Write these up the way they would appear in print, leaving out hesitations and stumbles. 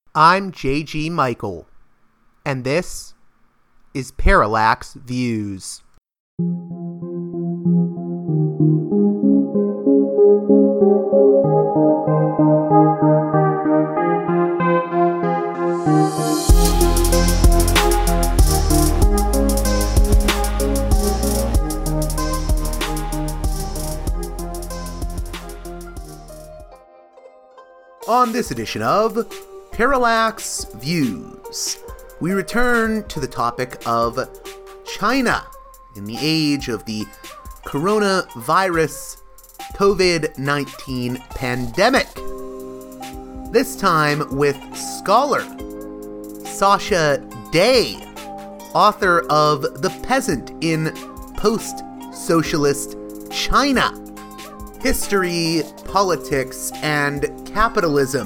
I'm J.G. Michael, and this is Parallax Views. On this edition of Parallax Views, we return to the topic of China in the age of the coronavirus COVID-19 pandemic. This time with scholar Sasha Day, author of The Peasant in Post-Socialist China: History, Politics, and Capitalism.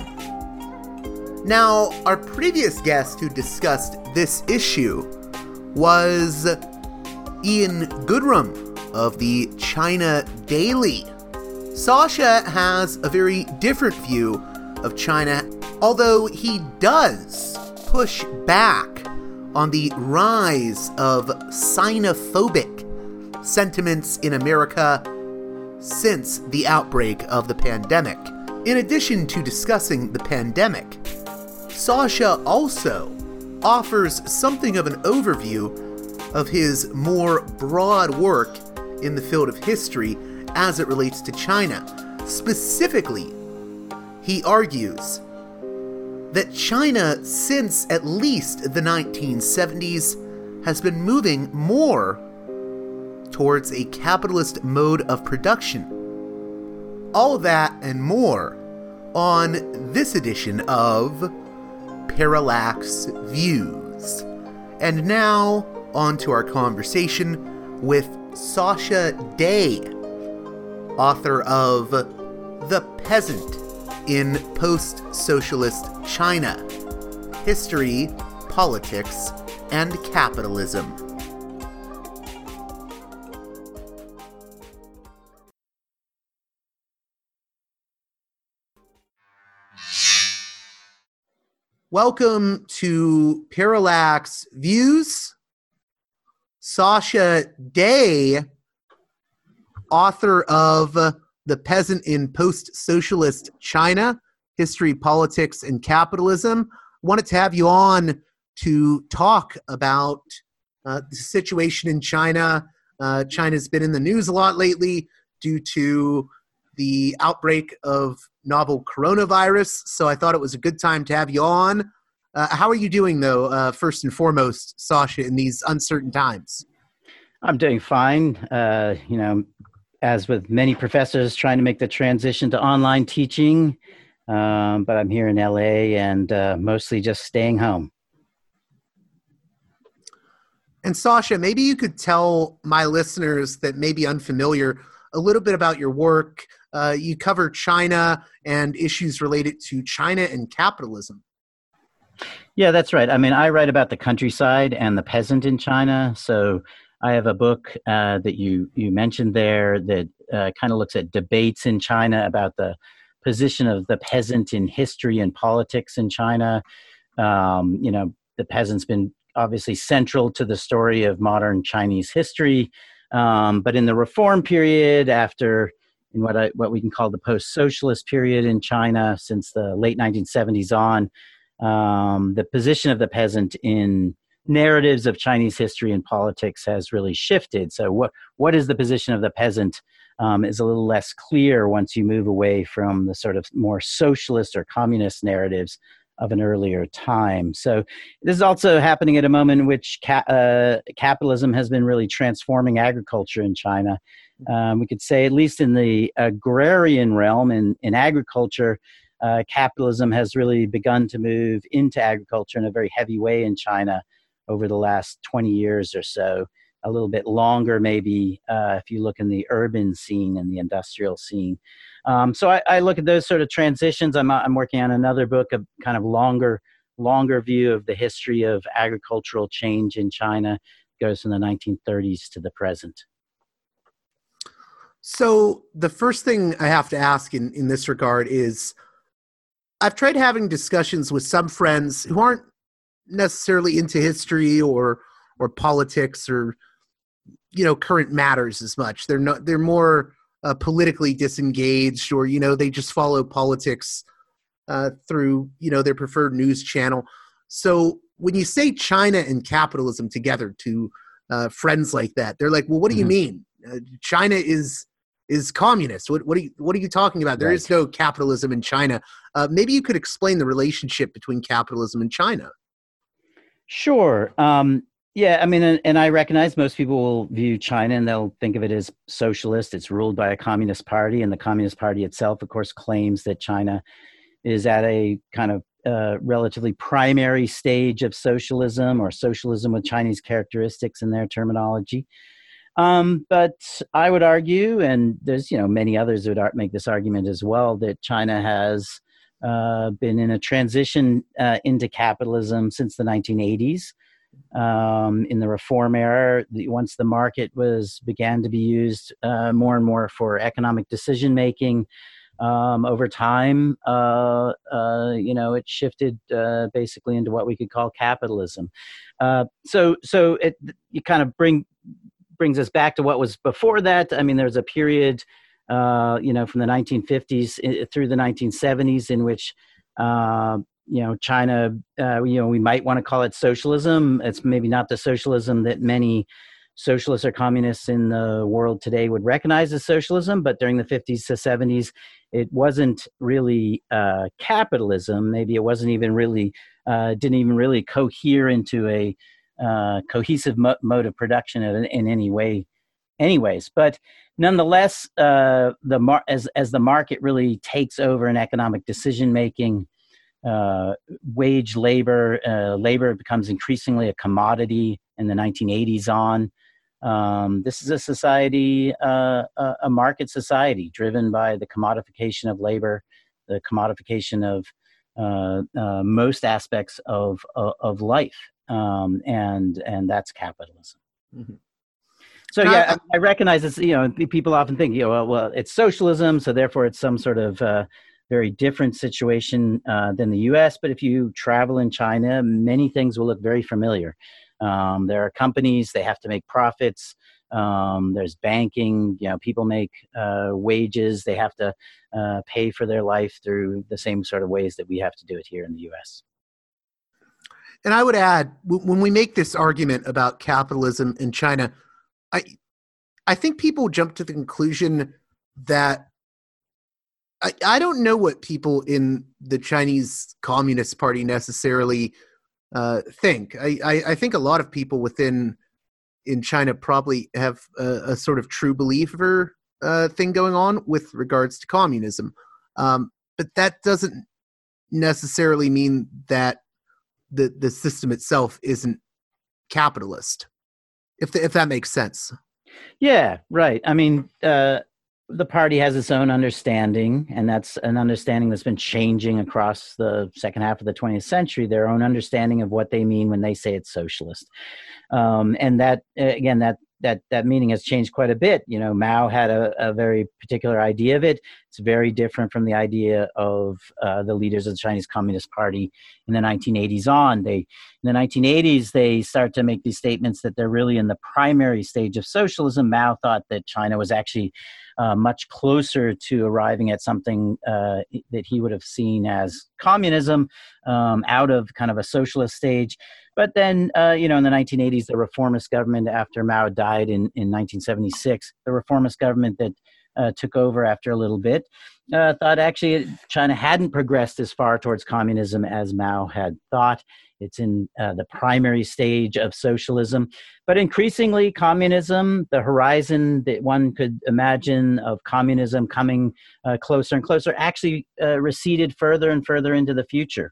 Now, our previous guest who discussed this issue was Ian Goodrum of the China Daily. Sasha has a very different view of China, although he does push back on the rise of xenophobic sentiments in America since the outbreak of the pandemic. In addition to discussing the pandemic, Sasha also offers something of an overview of his more broad work in the field of history as it relates to China. Specifically, he argues that China, since at least the 1970s, has been moving more towards a capitalist mode of production. All of that and more on this edition of Parallax Views. And now, on to our conversation with Sasha Day, author of The Peasant in Post-Socialist China: History, Politics, and Capitalism. Welcome to Parallax Views. Sasha Day, author of The Peasant in Post-Socialist China: History, Politics, and Capitalism. Wanted to have you on to talk about the situation in China. China's been in the news a lot lately due to the outbreak of novel coronavirus, so I thought it was a good time to have you on. How are you doing, though, first and foremost, Sasha, in these uncertain times? I'm doing fine. As with many professors trying to make the transition to online teaching, but I'm here in LA and mostly just staying home. And Sasha, maybe you could tell my listeners that may be unfamiliar a little bit about your work. You cover China and issues related to China and capitalism. Yeah, that's right. I mean, I write about the countryside and the peasant in China. So I have a book that you mentioned there that kind of looks at debates in China about the position of the peasant in history and politics in China. The peasant's been obviously central to the story of modern Chinese history. But in the reform period, in what we can call the post-socialist period in China, since the late 1970s on, the position of the peasant in narratives of Chinese history and politics has really shifted. So what is the position of the peasant is a little less clear once you move away from the sort of more socialist or communist narratives of an earlier time. So this is also happening at a moment in which capitalism has been really transforming agriculture in China. We could say, at least in the agrarian realm, in agriculture, capitalism has really begun to move into agriculture in a very heavy way in China over the last 20 years or so. A little bit longer, maybe, if you look in the urban scene and the industrial scene. So I look at those sort of transitions. I'm working on another book, of kind of longer view of the history of agricultural change in China. It goes from the 1930s to the present. So the first thing I have to ask in this regard is, I've tried having discussions with some friends who aren't necessarily into history or politics or current matters as much. They're more politically disengaged, or they just follow politics through their preferred news channel. So when you say China and capitalism together to friends like that, they're like, well, what do you mean? China is communist. What are you talking about? There is no capitalism in China. Maybe you could explain the relationship between capitalism and China. Sure. Yeah, I mean, and I recognize most people will view China and they'll think of it as socialist. It's ruled by a communist party, and the Communist Party itself, of course, claims that China is at a kind of relatively primary stage of socialism, or socialism with Chinese characteristics in their terminology. But I would argue, and there's many others who would make this argument as well, that China has been in a transition into capitalism since the 1980s. In the reform era, once the market began to be used more and more for economic decision making, over time, it shifted basically into what we could call capitalism. So it kind of brings us back to what was before that. I mean, there's a period, from the 1950s through the 1970s in which China, we might want to call it socialism. It's maybe not the socialism that many socialists or communists in the world today would recognize as socialism, but during the 50s to 70s, it wasn't really capitalism. Maybe it wasn't even really, didn't even really cohere into a cohesive mode of production in any way anyways. But nonetheless, as the market really takes over in economic decision-making, wage labor becomes increasingly a commodity in the 1980s on. This is a society, a market society driven by the commodification of labor, the commodification of most aspects of life, and that's capitalism. Mm-hmm. So yeah, I recognize this. People often think, well, it's socialism, so therefore it's some sort of very different situation than the U.S. But if you travel in China, many things will look very familiar. There are companies; they have to make profits. There's banking. People make wages. They have to pay for their life through the same sort of ways that we have to do it here in the U.S. And I would add, when we make this argument about capitalism in China, I think people jump to the conclusion that I don't know what people in the Chinese Communist Party necessarily think. I think a lot of people in China probably have a sort of true believer thing going on with regards to communism. But that doesn't necessarily mean that the system itself isn't capitalist, if that makes sense. Yeah, right. I mean, the party has its own understanding, and that's an understanding that's been changing across the second half of the 20th century, their own understanding of what they mean when they say it's socialist. And that, again, that meaning has changed quite a bit. Mao had a very particular idea of it. It's very different from the idea of the leaders of the Chinese Communist Party in the 1980s on. In the 1980s, they start to make these statements that they're really in the primary stage of socialism. Mao thought that China was actually much closer to arriving at something that he would have seen as communism, out of kind of a socialist stage. But then, in the 1980s, the reformist government, after Mao died in 1976, the reformist government that took over after a little bit, thought actually China hadn't progressed as far towards communism as Mao had thought. It's in the primary stage of socialism. But increasingly, communism, the horizon that one could imagine of communism coming closer and closer, actually receded further and further into the future.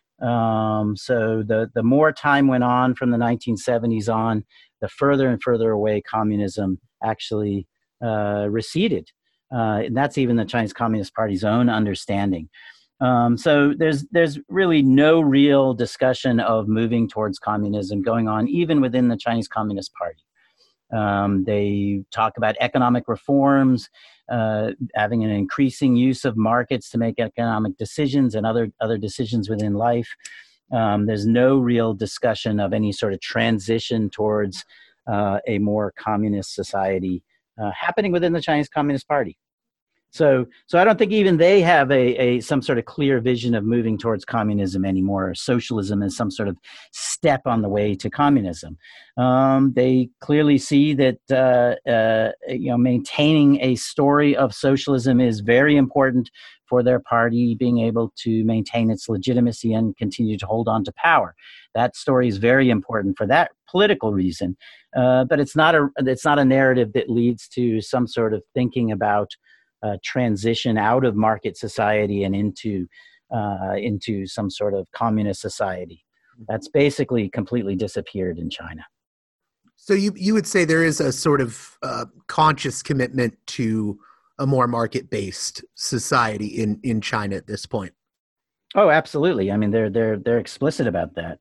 So the more time went on from the 1970s on, the further and further away communism actually receded. And that's even the Chinese Communist Party's own understanding. So there's really no real discussion of moving towards communism going on, even within the Chinese Communist Party. They talk about economic reforms. having an increasing use of markets to make economic decisions and other decisions within life. There's no real discussion of any sort of transition towards a more communist society happening within the Chinese Communist Party. So I don't think even they have some sort of clear vision of moving towards communism anymore, or socialism as some sort of step on the way to communism. They clearly see that maintaining a story of socialism is very important for their party being able to maintain its legitimacy and continue to hold on to power. That story is very important for that political reason, but it's not a narrative that leads to some sort of thinking about transition out of market society and into some sort of communist society. That's basically completely disappeared in China. So you would say there is a sort of conscious commitment to a more market-based society in China at this point. Oh, absolutely. I mean, they're explicit about that,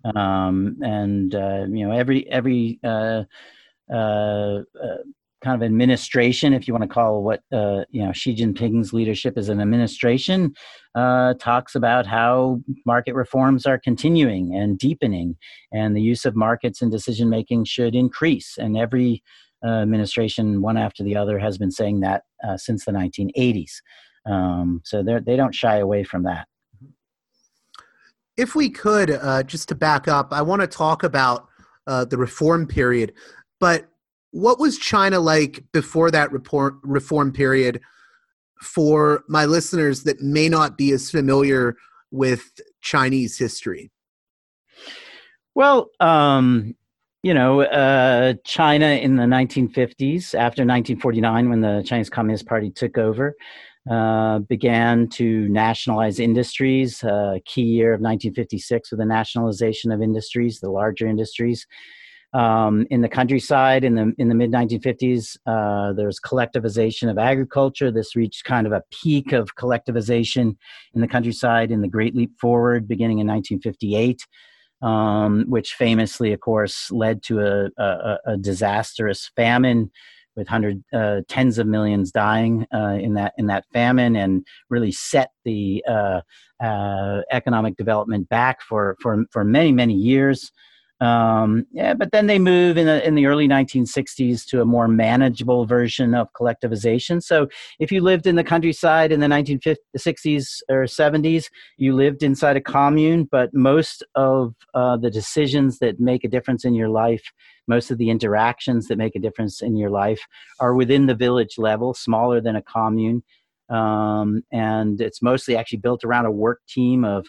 every kind of administration, if you want to call what Xi Jinping's leadership is an administration, talks about how market reforms are continuing and deepening, and the use of markets in decision making should increase. And every administration, one after the other, has been saying that since the 1980s. So they don't shy away from that. If we could, just to back up, I want to talk about the reform period, but what was China like before that reform period for my listeners that may not be as familiar with Chinese history? Well, China in the 1950s, after 1949, when the Chinese Communist Party took over, began to nationalize industries. Key year of 1956 with the nationalization of industries, the larger industries. In the countryside, in the mid 1950s, there was collectivization of agriculture. This reached kind of a peak of collectivization in the countryside in the Great Leap Forward, beginning in 1958, which famously, of course, led to a disastrous famine with tens of millions dying in that famine, and really set the economic development back for many years. But then they move in the early 1960s to a more manageable version of collectivization. So if you lived in the countryside in the 1960s or 70s, you lived inside a commune, but most of the decisions that make a difference in your life, most of the interactions that make a difference in your life are within the village level, smaller than a commune. And it's mostly actually built around a work team of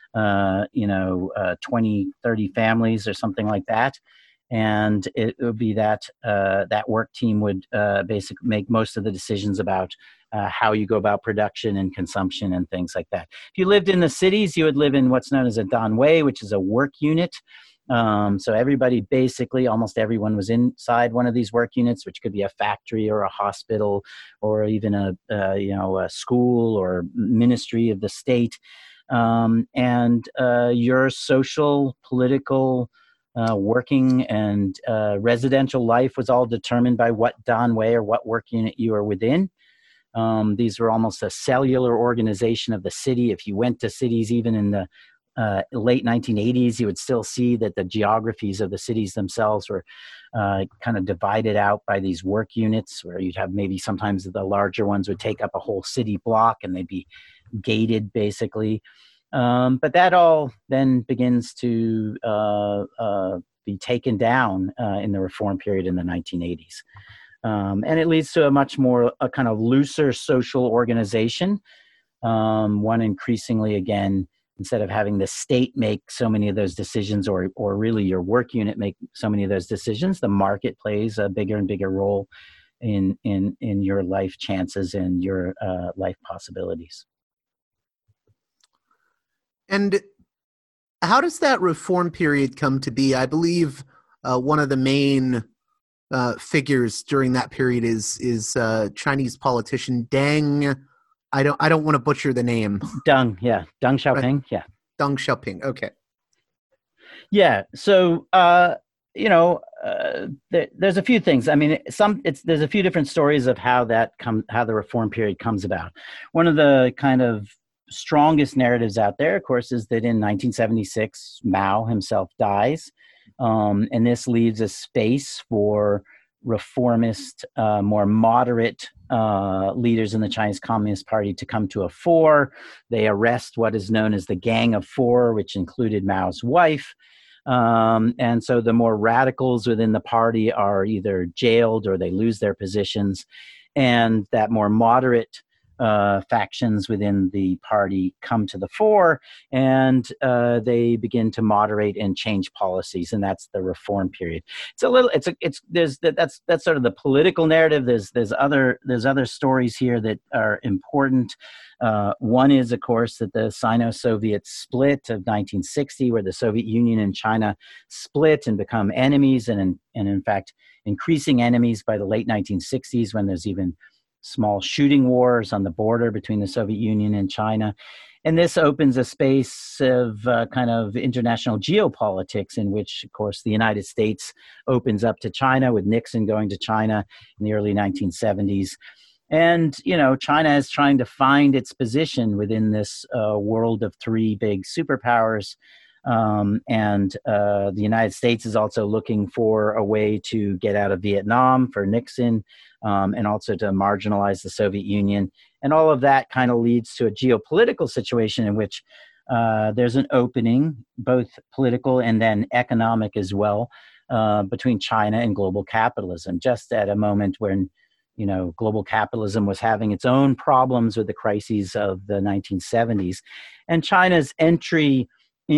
20, 30 families or something like that. And it would be that work team would basically make most of the decisions about how you go about production and consumption and things like that. If you lived in the cities, you would live in what's known as a danwei, which is a work unit. So everybody, basically, almost everyone was inside one of these work units, which could be a factory or a hospital or even a school or ministry of the state. And your social, political, working, and residential life was all determined by what danwei or what work unit you were within. These were almost a cellular organization of the city. If you went to cities even in the late 1980s, you would still see that the geographies of the cities themselves were kind of divided out by these work units, where you'd have maybe sometimes the larger ones would take up a whole city block and they'd be gated, basically. But that all then begins to be taken down in the reform period in the 1980s. And it leads to a kind of looser social organization, one increasingly, again, instead of having the state make so many of those decisions, or really your work unit make so many of those decisions, the market plays a bigger and bigger role in your life chances and your life possibilities. And how does that reform period come to be? I believe one of the main figures during that period is Chinese politician Deng. I don't want to butcher the name. Deng Xiaoping. Right. Deng Xiaoping. Okay. Yeah. So there's a few things. I mean, there's a few different stories of how the reform period comes about. One of the kind of strongest narratives out there, of course, is that in 1976, Mao himself dies, and this leaves a space for reformist, more moderate leaders in the Chinese Communist Party to come to a fore. They arrest what is known as the Gang of Four, which included Mao's wife. And so the more radicals within the party are either jailed or they lose their positions. And that more moderate factions within the party come to the fore, and they begin to moderate and change policies, and that's the reform period. That's sort of the political narrative. There's other stories here that are important. One is, of course, that the Sino-Soviet split of 1960, where the Soviet Union and China split and become enemies, and in fact increasing enemies by the late 1960s, when there's even small shooting wars on the border between the Soviet Union and China. And this opens a space of kind of international geopolitics, in which, of course, the United States opens up to China, with Nixon going to China in the early 1970s. And, China is trying to find its position within this world of three big superpowers. And the United States is also looking for a way to get out of Vietnam for Nixon, and also to marginalize the Soviet Union. And all of that kind of leads to a geopolitical situation in which there's an opening, both political and then economic as well, between China and global capitalism, just at a moment when global capitalism was having its own problems with the crises of the 1970s. And China's entry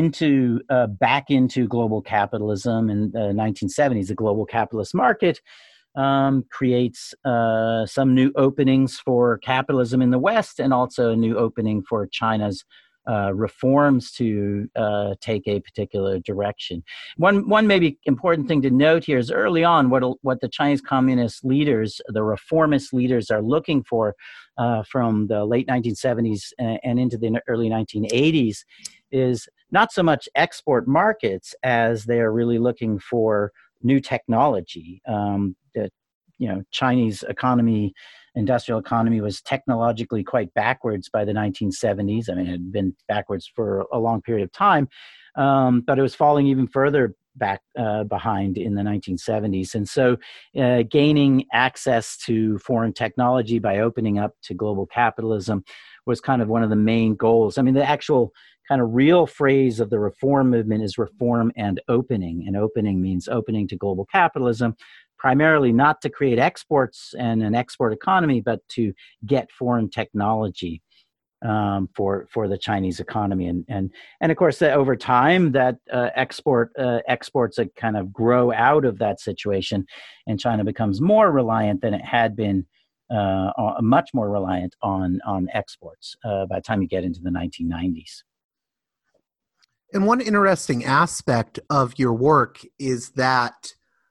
back into global capitalism in the 1970s, the global capitalist market, creates some new openings for capitalism in the West, and also a new opening for China's reforms to take a particular direction. One maybe important thing to note here is, early on, what the Chinese communist leaders, the reformist leaders, are looking for from the late 1970s and into the early 1980s is not so much export markets as they're really looking for new technology. The Chinese industrial economy was technologically quite backwards by the 1970s. I mean, it had been backwards for a long period of time, but it was falling even further back behind in the 1970s. And so gaining access to foreign technology by opening up to global capitalism was kind of one of the main goals. I mean, the actual kind of real phrase of the reform movement is reform and opening. And opening means opening to global capitalism, primarily not to create exports and an export economy, but to get foreign technology for the Chinese economy. And of course, over time, that exports kind of grow out of that situation, and China becomes more reliant than it had been, much more reliant on exports by the time you get into the 1990s. And one interesting aspect of your work is that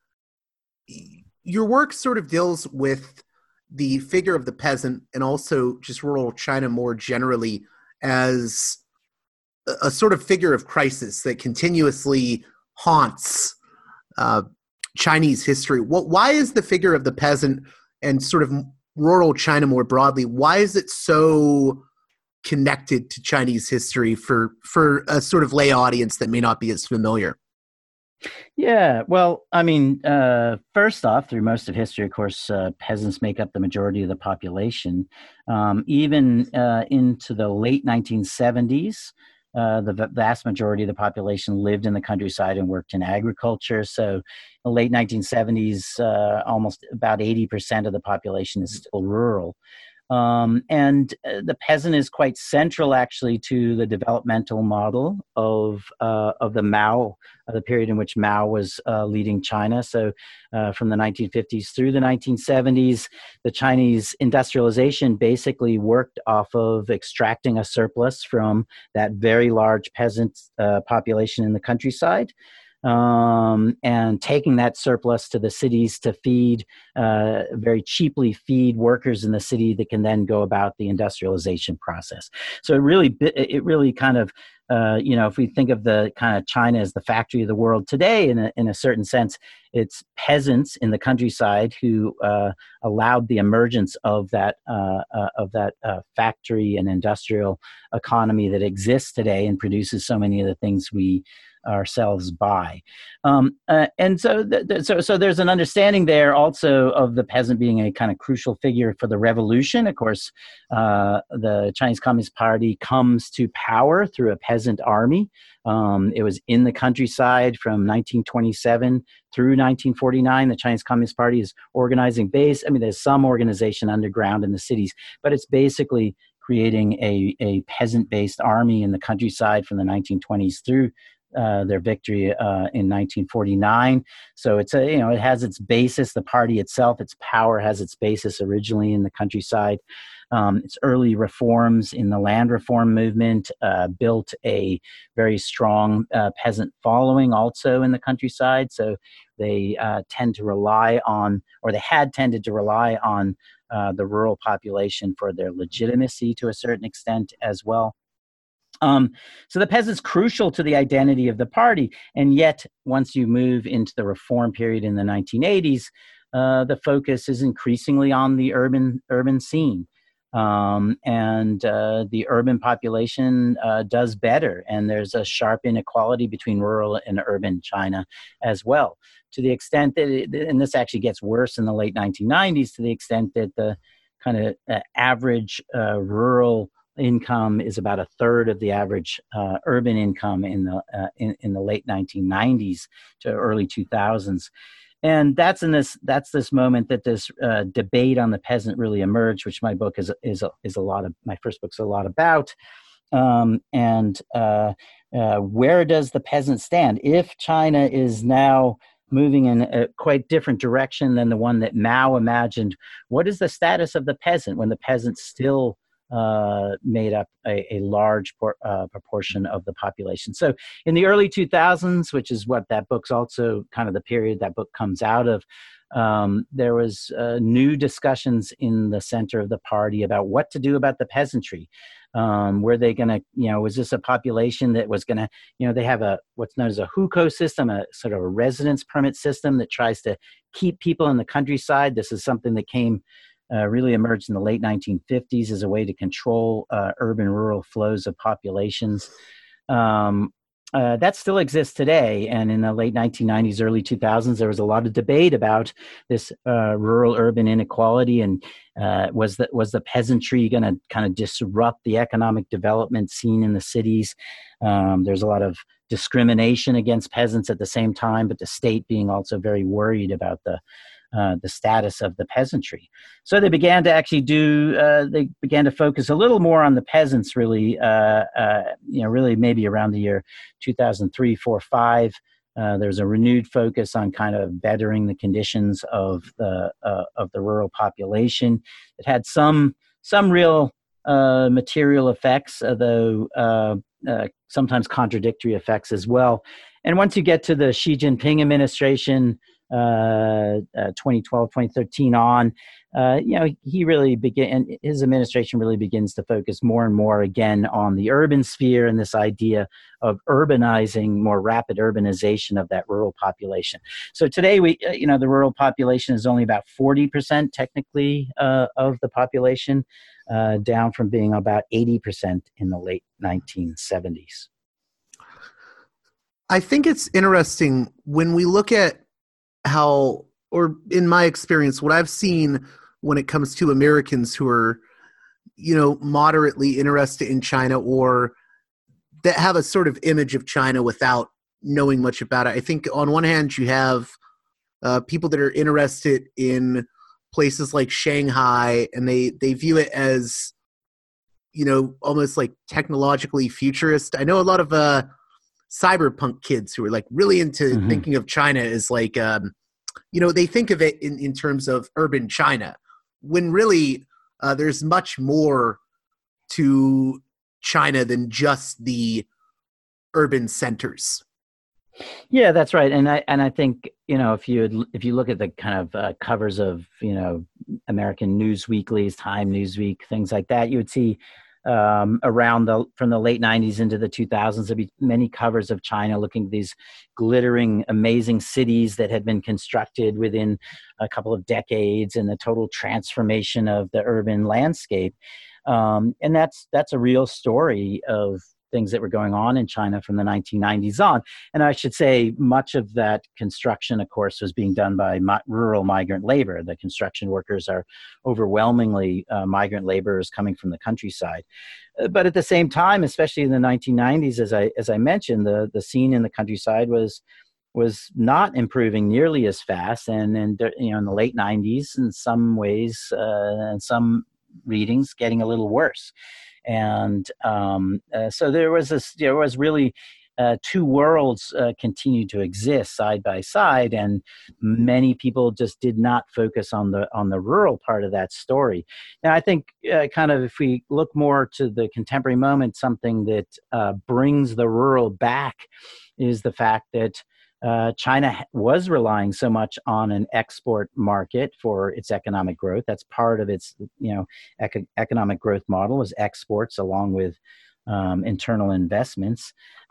your work sort of deals with the figure of the peasant, and also just rural China more generally, as a sort of figure of crisis that continuously haunts Chinese history. Why is the figure of the peasant, and sort of rural China more broadly, why is it so connected to Chinese history for a sort of lay audience that may not be as familiar? Yeah, well, I mean, first off, through most of history, of course, peasants make up the majority of the population. Even into the late 1970s, the vast majority of the population lived in the countryside and worked in agriculture. So in the late 1970s, almost about 80% of the population is still rural. And the peasant is quite central, actually, to the developmental model of the Mao, the period in which Mao was leading China. So from the 1950s through the 1970s, the Chinese industrialization basically worked off of extracting a surplus from that very large peasant population in the countryside, and taking that surplus to the cities to very cheaply feed workers in the city that can then go about the industrialization process. So it really kind of if we think of the kind of China as the factory of the world today, in a certain sense, it's peasants in the countryside who allowed the emergence of that factory and industrial economy that exists today and produces so many of the things we ourselves buy. And so there's an understanding there also of the peasant being a kind of crucial figure for the revolution. Of course, the Chinese Communist Party comes to power through a peasant army. It was in the countryside from 1927 through 1949. The Chinese Communist Party is organizing base. I mean, there's some organization underground in the cities, but it's basically creating a peasant-based army in the countryside from the 1920s through their victory in 1949. So it's it has its basis. The party itself, its power has its basis originally in the countryside. Its early reforms in the land reform movement built a very strong peasant following also in the countryside. So they tend to rely on, or they had tended to rely on the rural population for their legitimacy to a certain extent as well. So the peasant's crucial to the identity of the party. And yet, once you move into the reform period in the 1980s, the focus is increasingly on the urban scene. And the urban population does better. And there's a sharp inequality between rural and urban China as well, to the extent that, and this actually gets worse in the late 1990s, to the extent that the kind of average rural income is about a third of the average urban income in the late 1990s to early 2000s. And that's this moment that this debate on the peasant really emerged, which my book is a lot of, my first book's a lot about. And where does the peasant stand? If China is now moving in a quite different direction than the one that Mao imagined, what is the status of the peasant when the peasant still made up a large proportion of the population? So in the early 2000s, which is what that book's also kind of the period that book comes out of, there was new discussions in the center of the party about what to do about the peasantry. Were they going to, was this a population that was going to, they have what's known as a hukou system, a sort of a residence permit system that tries to keep people in the countryside. This is something that really emerged in the late 1950s as a way to control urban-rural flows of populations. That still exists today, and in the late 1990s, early 2000s, there was a lot of debate about this rural-urban inequality, and was the peasantry going to kind of disrupt the economic development seen in the cities? There's a lot of discrimination against peasants at the same time, but the state being also very worried about the status of the peasantry. So they began to actually they began to focus a little more on the peasants, really, really maybe around the year 2003, 4, 5. There's a renewed focus on kind of bettering the conditions of the rural population. It had some real material effects, although sometimes contradictory effects as well. And once you get to the Xi Jinping administration, 2012, 2013 on, he really his administration really begins to focus more and more again on the urban sphere and this idea of urbanizing, more rapid urbanization of that rural population. So today the rural population is only about 40% technically of the population, down from being about 80% in the late 1970s. I think it's interesting when we look at how, or in my experience, what I've seen when it comes to Americans who are, moderately interested in China or that have a sort of image of China without knowing much about it. I think on one hand, you have people that are interested in places like Shanghai, and they view it as, almost like technologically futurist. I know a lot of cyberpunk kids who are like really into thinking of China as like, they think of it in terms of urban China, when really there's much more to China than just the urban centers. Yeah, that's right. And I think, if you look at the kind of covers of, American news weeklies, Time, Newsweek, things like that, you would see from the late 90s into the 2000s. There'd be many covers of China looking at these glittering, amazing cities that had been constructed within a couple of decades and the total transformation of the urban landscape. And that's a real story of things that were going on in China from the 1990s on. And I should say much of that construction, of course, was being done by rural migrant labor. The construction workers are overwhelmingly migrant laborers coming from the countryside. But at the same time, especially in the 1990s, as I mentioned, the scene in the countryside was not improving nearly as fast. And in the late 90s, in some ways, and some readings, getting a little worse. And so there was really two worlds continued to exist side by side, and many people just did not focus on the rural part of that story. Now, I think kind of if we look more to the contemporary moment, something that brings the rural back is the fact that China was relying so much on an export market for its economic growth. That's part of its, economic growth model is exports along with internal investments.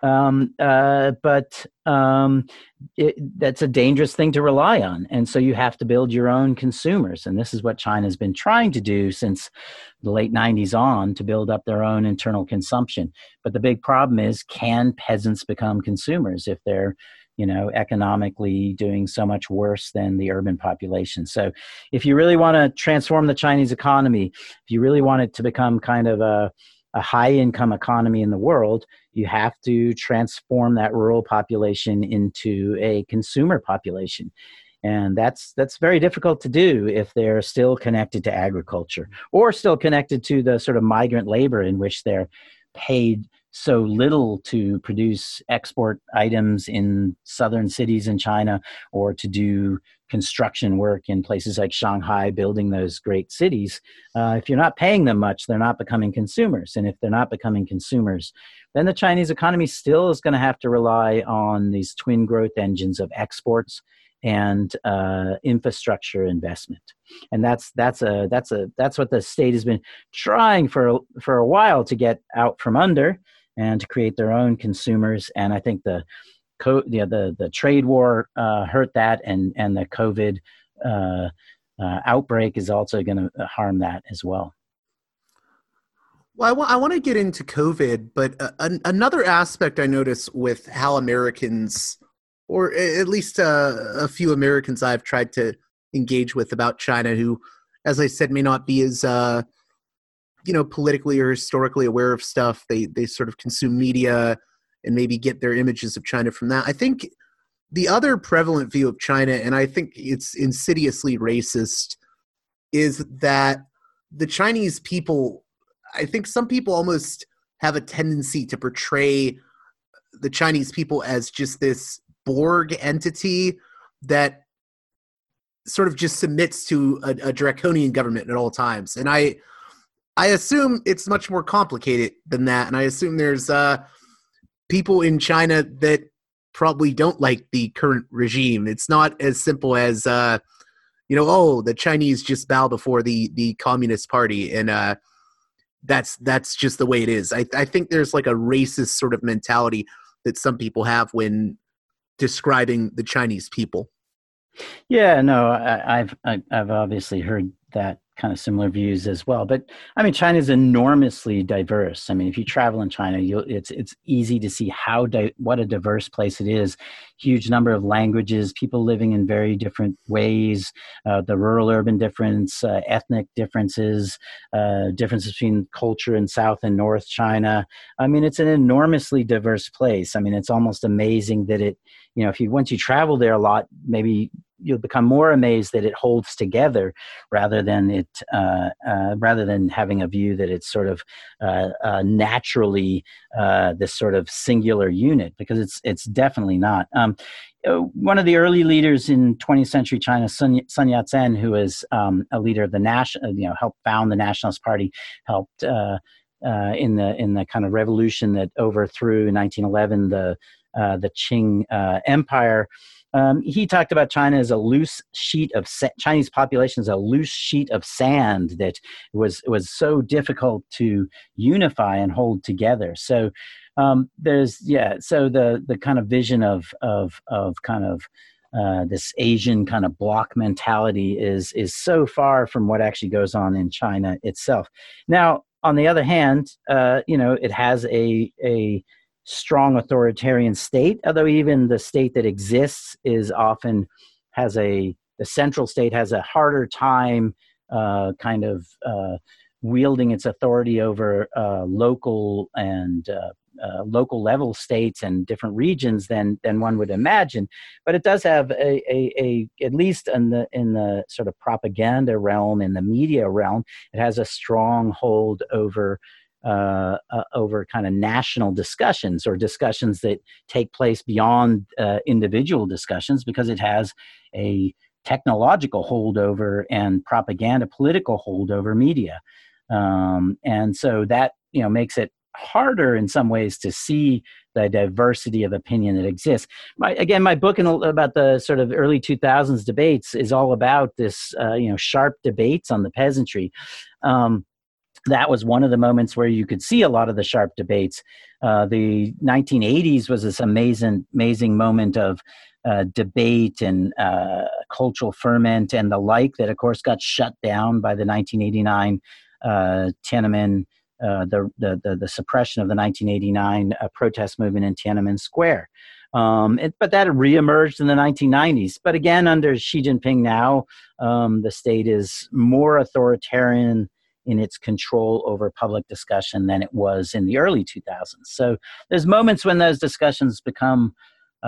But that's a dangerous thing to rely on. And so you have to build your own consumers. And this is what China's been trying to do since the late 90s on, to build up their own internal consumption. But the big problem is, can peasants become consumers if they're economically doing so much worse than the urban population? So if you really want to transform the Chinese economy, if you really want it to become kind of a high income economy in the world, you have to transform that rural population into a consumer population. And that's very difficult to do if they're still connected to agriculture or still connected to the sort of migrant labor in which they're paid so little to produce export items in southern cities in China, or to do construction work in places like Shanghai, building those great cities. If you're not paying them much, they're not becoming consumers. And if they're not becoming consumers, then the Chinese economy still is going to have to rely on these twin growth engines of exports and infrastructure investment. And that's what the state has been trying for a while to get out from under, and to create their own consumers. And I think the trade war hurt that, and the COVID outbreak is also going to harm that as well. Well, I want to get into COVID, but another aspect I notice with how Americans, or at least a few Americans I've tried to engage with about China, who, as I said, may not be as politically or historically aware of stuff. They sort of consume media and maybe get their images of China from that. I think the other prevalent view of China, and I think it's insidiously racist, is that the Chinese people, I think some people almost have a tendency to portray the Chinese people as just this Borg entity that sort of just submits to a draconian government at all times. And I assume it's much more complicated than that. And I assume there's people in China that probably don't like the current regime. It's not as simple as, the Chinese just bow before the Communist Party. And that's just the way it is. I think there's like a racist sort of mentality that some people have when describing the Chinese people. Yeah, no, I've obviously heard that kind of similar views as well. But I mean, China is enormously diverse. I mean, if you travel in China, it's easy to see what a diverse place it is. Huge number of languages, people living in very different ways, the rural-urban difference, ethnic differences, differences between culture in South and North China. I mean, it's an enormously diverse place. I mean, it's almost amazing that once you travel there a lot, maybe you'll become more amazed that it holds together rather than having a view that it's sort of naturally this sort of singular unit, because it's definitely not. One of the early leaders in 20th century China, Sun Yat-sen, who was a leader of the helped found the Nationalist Party, helped in the kind of revolution that overthrew in 1911 the Qing Empire. He talked about China as a loose sheet of Chinese population as a loose sheet of sand that was so difficult to unify and hold together. So there's so the kind of vision of kind of this Asian kind of block mentality is so far from what actually goes on in China itself. Now, on the other hand, it has a strong authoritarian state, although even the state that exists is often the central state has a harder time wielding its authority over local level states and different regions than one would imagine. But it does have a at least in the sort of propaganda realm, in the media realm, it has a strong hold over kind of national discussions, or discussions that take place beyond individual discussions, because it has a technological holdover and propaganda political holdover media. And so that, makes it harder in some ways to see the diversity of opinion that exists. My book about the sort of early 2000s debates is all about this, sharp debates on the peasantry. That was one of the moments where you could see a lot of the sharp debates. The 1980s was this amazing moment of debate and cultural ferment and the like that, of course, got shut down by the 1989 Tiananmen, the suppression of the 1989 protest movement in Tiananmen Square. But that reemerged in the 1990s. But again, under Xi Jinping now, the state is more authoritarian in its control over public discussion than it was in the early 2000s. So there's moments when those discussions become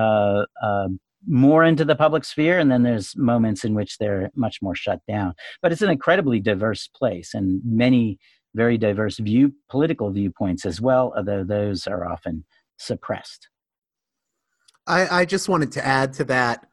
more into the public sphere, and then there's moments in which they're much more shut down. But it's an incredibly diverse place, and many very diverse political viewpoints as well, although those are often suppressed. I just wanted to add to that.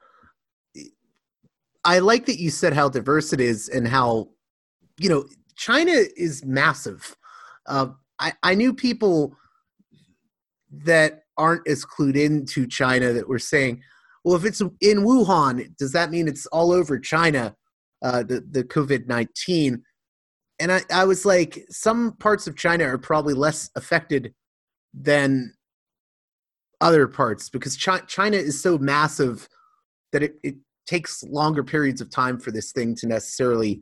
I like that you said how diverse it is and how, China is massive. I knew people that aren't as clued into China that were saying, well, if it's in Wuhan, does that mean it's all over China, the COVID-19? And I was like, some parts of China are probably less affected than other parts, because China is so massive that it takes longer periods of time for this thing to necessarily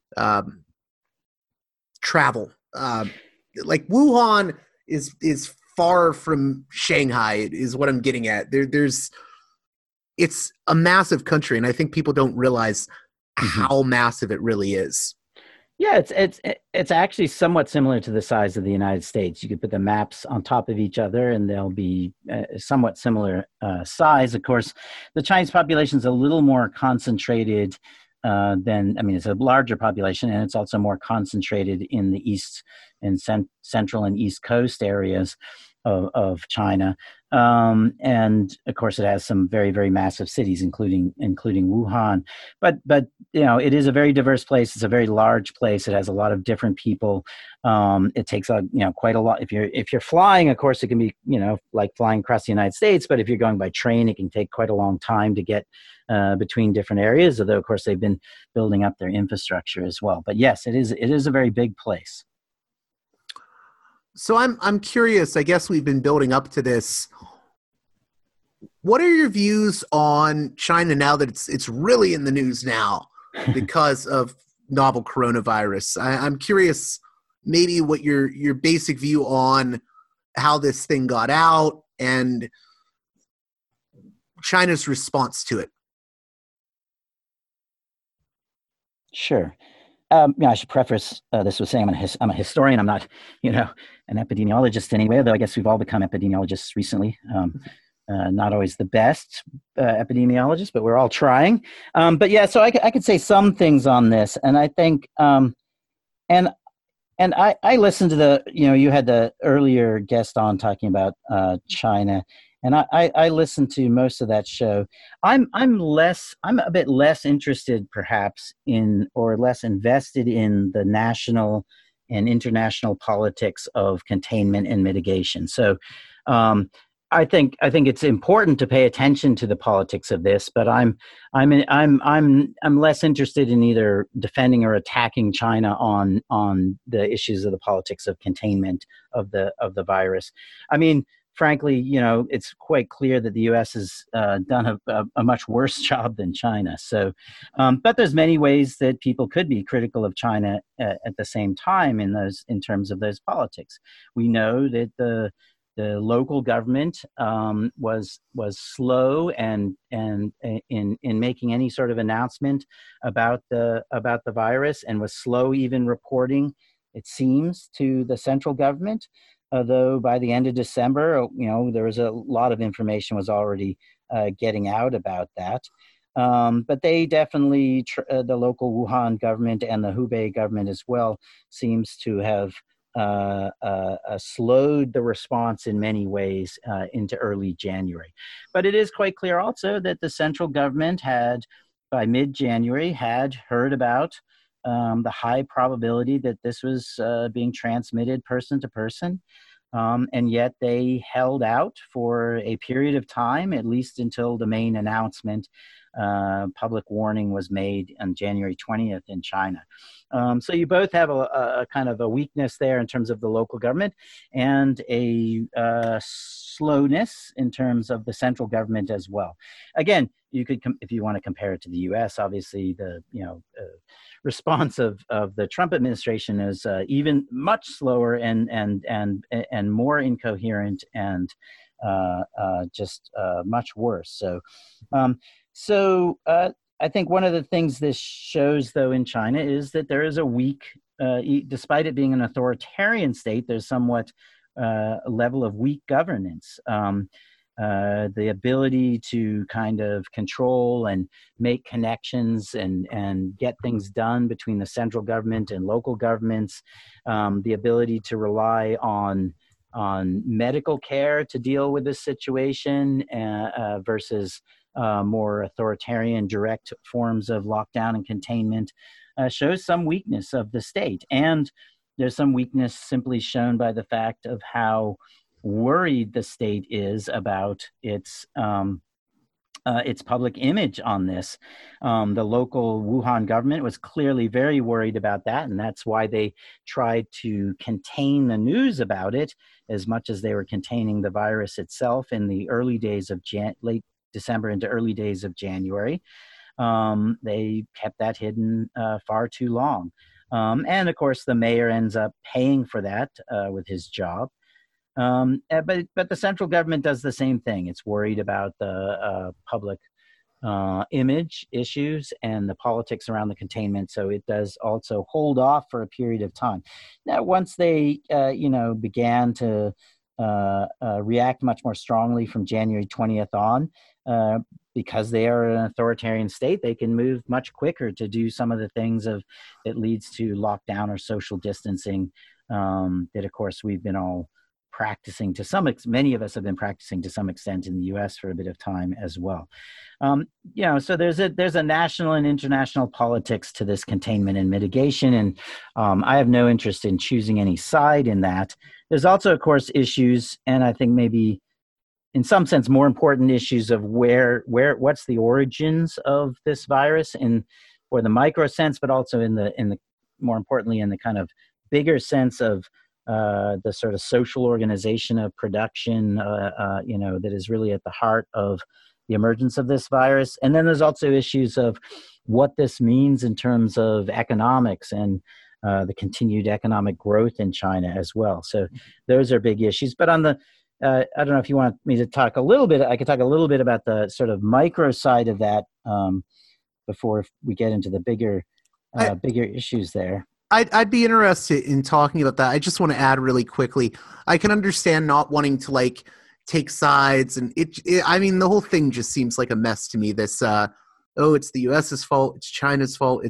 travel. Like Wuhan is far from Shanghai, is what I'm getting at. It's a massive country, and I think people don't realize how massive it really is. Yeah, it's actually somewhat similar to the size of the United States. You could put the maps on top of each other, and they'll be somewhat similar size. Of course, the Chinese population is a little more concentrated it's a larger population, and it's also more concentrated in the east and central and east coast areas of China. And of course, it has some very, very massive cities, including Wuhan. But it is a very diverse place. It's a very large place. It has a lot of different people. It takes quite a lot. If you're flying, of course, it can be like flying across the United States. But if you're going by train, it can take quite a long time to get between different areas. Although, of course, they've been building up their infrastructure as well. But yes, it is a very big place. So I'm curious, I guess we've been building up to this. What are your views on China now that it's really in the news now because of novel coronavirus? I'm curious maybe what your basic view on how this thing got out and China's response to it. Sure. I should preface this with saying I'm a historian. I'm not, an epidemiologist anyway, although I guess we've all become epidemiologists recently. Not always the best epidemiologists, but we're all trying. But yeah, so I could say some things on this. And I think, and I listened to you had the earlier guest on talking about China. And I listened to most of that show. I'm a bit less interested perhaps or less invested in the national and international politics of containment and mitigation. So I think it's important to pay attention to the politics of this, but I'm less interested in either defending or attacking China on the issues of the politics of containment of the virus. I mean, frankly, it's quite clear that the U.S. has done a much worse job than China. So, but there's many ways that people could be critical of China at the same time in terms of those politics. We know that the local government was slow and in making any sort of announcement about the virus, and was slow even reporting, it seems, to the central government. Although by the end of December, there was a lot of information was already getting out about that. But they definitely, the local Wuhan government and the Hubei government as well, seems to have slowed the response in many ways into early January. But it is quite clear also that the central government had, by mid-January, had heard about the high probability that this was being transmitted person to person. And yet they held out for a period of time, at least until the main announcement. Public warning was made on January 20th in China. So you both have a kind of a weakness there in terms of the local government, and a slowness in terms of the central government as well. Again, you could, if you want to compare it to the U.S., obviously the response of the Trump administration is even much slower and more incoherent and just much worse. So I think one of the things this shows, though, in China is that there is a weak, despite it being an authoritarian state, there's somewhat a level of weak governance. The ability to kind of control and make connections and get things done between the central government and local governments, the ability to rely on medical care to deal with this situation versus more authoritarian, direct forms of lockdown and containment, shows some weakness of the state. And there's some weakness simply shown by the fact of how worried the state is about its public image on this. The local Wuhan government was clearly very worried about that, and that's why they tried to contain the news about it as much as they were containing the virus itself in the early days of late December into early days of January. They kept that hidden far too long. And of course, the mayor ends up paying for that with his job. But the central government does the same thing. It's worried about the public image issues and the politics around the containment. So it does also hold off for a period of time. Now, once they, began to react much more strongly from January 20th on, because they are an authoritarian state, they can move much quicker to do some of the things that leads to lockdown or social distancing that, of course, we've been all practicing many of us have been practicing to some extent in the U.S. for a bit of time as well. So there's a national and international politics to this containment and mitigation, and I have no interest in choosing any side in that. There's also, of course, issues, and I think maybe in some sense more important issues of what's the origins of this virus for the micro sense, but also in the more importantly in the kind of bigger sense of the sort of social organization of production, that is really at the heart of the emergence of this virus. And then there's also issues of what this means in terms of economics and the continued economic growth in China as well. So those are big issues. But on the, I don't know if you want me to talk a little bit, I could talk a little bit about the sort of micro side of that before we get into the bigger issues there. I'd be interested in talking about that. I just want to add really quickly. I can understand not wanting to take sides, and I mean, the whole thing just seems like a mess to me. This, it's the U.S.'s fault, it's China's fault.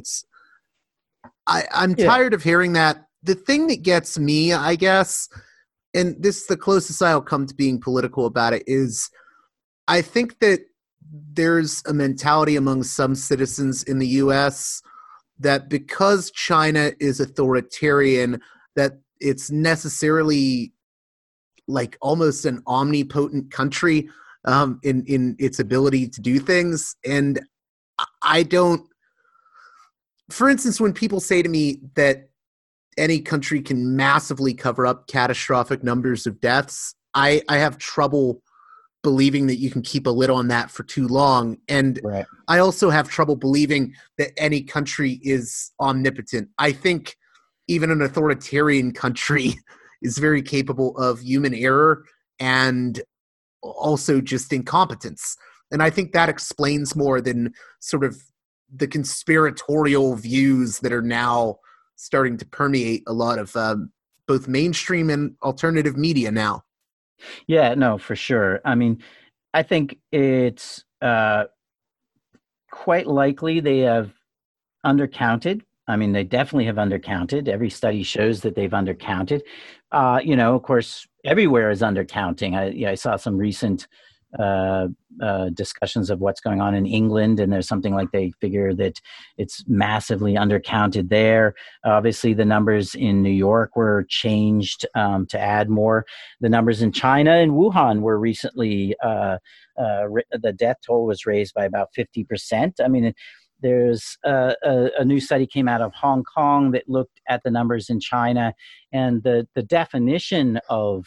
I'm tired of hearing that. The thing that gets me, I guess, and this is the closest I'll come to being political about it, is I think that there's a mentality among some citizens in the U.S. that because China is authoritarian, that it's necessarily like almost an omnipotent country in its ability to do things. And I don't, for instance, when people say to me that any country can massively cover up catastrophic numbers of deaths, I have trouble believing that you can keep a lid on that for too long. And Right. I also have trouble believing that any country is omnipotent. I think even an authoritarian country is very capable of human error and also just incompetence. And I think that explains more than sort of the conspiratorial views that are now starting to permeate a lot of both mainstream and alternative media now. Yeah, no, for sure. I mean, I think it's quite likely they have undercounted. I mean, they definitely have undercounted. Every study shows that they've undercounted. Of course, everywhere is undercounting. I saw some recent discussions of what's going on in England, and there's something like they figure that it's massively undercounted there. Obviously, the numbers in New York were changed to add more. The numbers in China and Wuhan were recently, the death toll was raised by about 50%. I mean, there's a new study came out of Hong Kong that looked at the numbers in China, and the definition of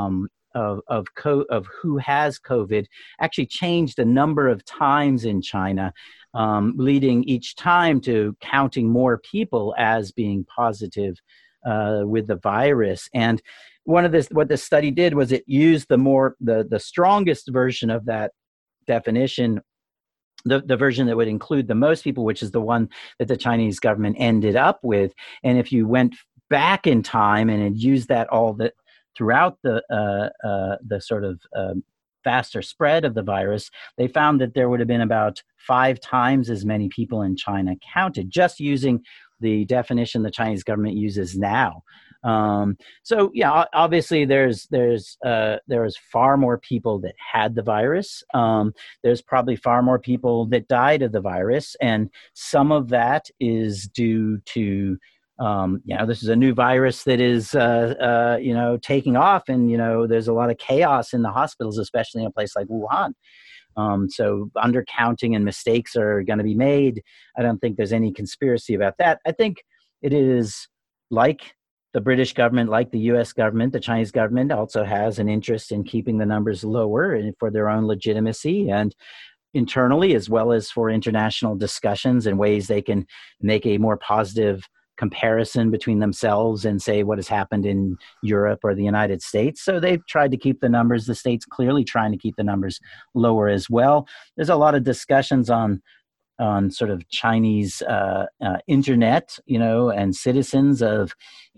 who has COVID actually changed a number of times in China, leading each time to counting more people as being positive with the virus. And what the study did was it used the strongest version of that definition, the version that would include the most people, which is the one that the Chinese government ended up with. And if you went back in time and had used that throughout the sort of faster spread of the virus, they found that there would have been about 5 times as many people in China counted, just using the definition the Chinese government uses now. So yeah, obviously there was far more people that had the virus. There's probably far more people that died of the virus, and some of that is due to this is a new virus that is taking off, and there's a lot of chaos in the hospitals, especially in a place like Wuhan. So undercounting and mistakes are going to be made. I don't think there's any conspiracy about that. I think it is like the British government, like the US government, the Chinese government also has an interest in keeping the numbers lower and for their own legitimacy and internally, as well as for international discussions and ways they can make a more positive comparison between themselves and say what has happened in Europe or the United States. So they've tried to keep the numbers. The state's clearly trying to keep the numbers lower as well. There's a lot of discussions on sort of Chinese internet, and citizens of,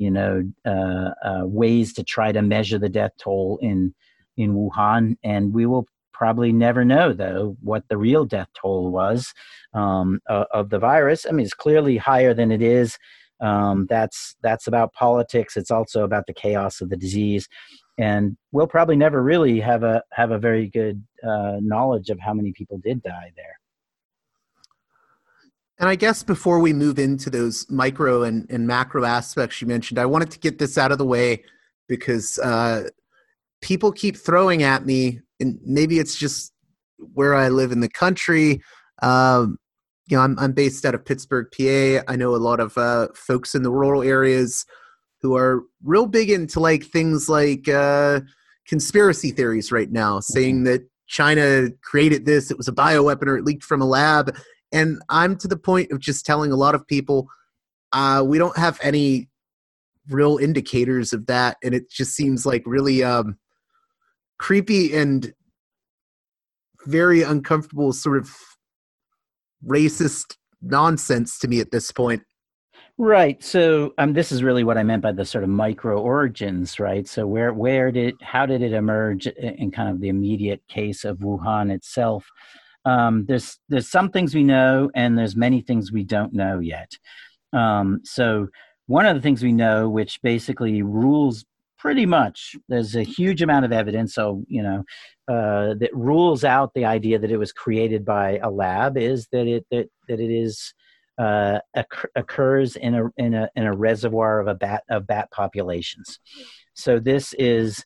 ways to try to measure the death toll in Wuhan. And we will probably never know, though, what the real death toll was of the virus. I mean, it's clearly higher than it is. That's about politics. It's also about the chaos of the disease. And we'll probably never really have a very good knowledge of how many people did die there. And I guess before we move into those micro and macro aspects you mentioned, I wanted to get this out of the way because people keep throwing at me, and maybe it's just where I live in the country. I'm based out of Pittsburgh, PA. I know a lot of folks in the rural areas who are real big into things like conspiracy theories right now, saying that China created this, it was a bioweapon, or it leaked from a lab. And I'm to the point of just telling a lot of people, we don't have any real indicators of that. And it just seems like really creepy and very uncomfortable sort of racist nonsense to me at this point. Right. So this is really what I meant by the sort of micro origins, right? So how did it emerge in kind of the immediate case of Wuhan itself? There's some things we know, and there's many things we don't know yet. So one of the things we know, which basically rules pretty much, there's a huge amount of evidence, that rules out the idea that it was created by a lab, is that it is occurs in a reservoir of bat populations. So this is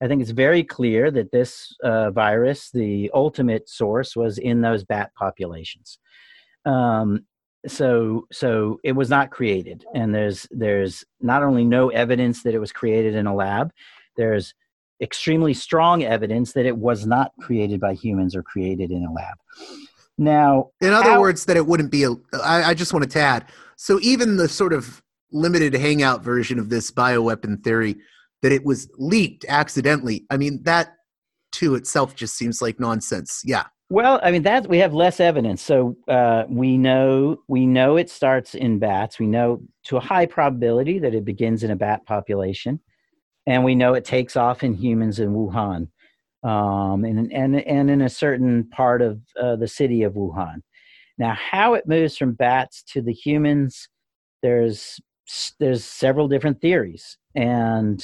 I think it's very clear that this virus, the ultimate source, was in those bat populations. Um, so it was not created, and there's not only no evidence that it was created in a lab, there's extremely strong evidence that it was not created by humans or created in a lab. Now, in other words, that it wouldn't be I just wanted to add, so even the sort of limited hangout version of this bioweapon theory, that it was leaked accidentally, I mean, that to itself just seems like nonsense. Yeah. Well, I mean, that we have less evidence. So we know it starts in bats. We know to a high probability that it begins in a bat population, and we know it takes off in humans in Wuhan, and in a certain part of the city of Wuhan. Now, how it moves from bats to the humans, there's several different theories, and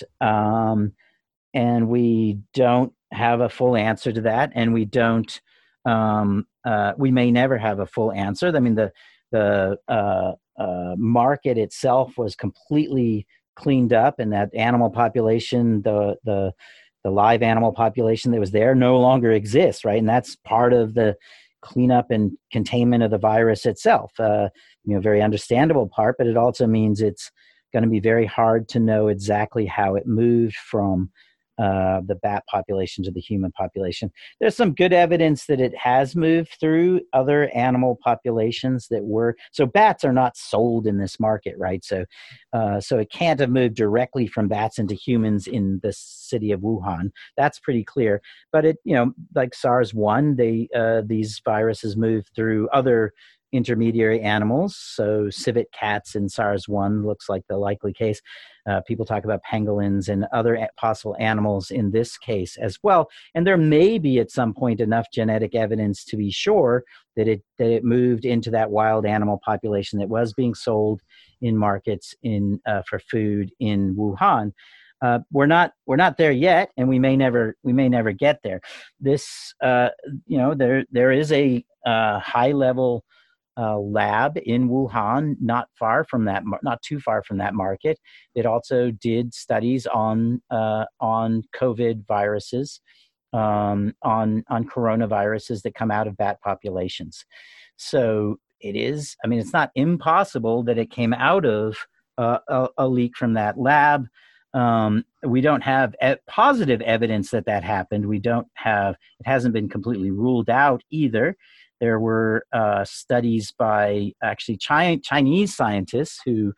we don't have a full answer to that, and we don't. We may never have a full answer. I mean, the market itself was completely cleaned up, and that animal population, the live animal population that was there, no longer exists, right? And that's part of the cleanup and containment of the virus itself. Very understandable part, but it also means it's going to be very hard to know exactly how it moved from the bat population to the human population. There's some good evidence that it has moved through other animal populations that were, so bats are not sold in this market, right? So it can't have moved directly from bats into humans in the city of Wuhan. That's pretty clear. But it, like SARS-1, these viruses move through other intermediary animals. So civet cats in SARS-1 looks like the likely case. People talk about pangolins and other possible animals in this case as well. And there may be at some point enough genetic evidence to be sure that it moved into that wild animal population that was being sold in markets for food in Wuhan. We're not there yet, and we may never get there. This there is a high level lab in Wuhan, not too far from that market. It also did studies on COVID viruses, on coronaviruses that come out of bat populations. So it is. I mean, it's not impossible that it came out of a leak from that lab. We don't have positive evidence that happened. It hasn't been completely ruled out either. There were studies by actually Chinese scientists who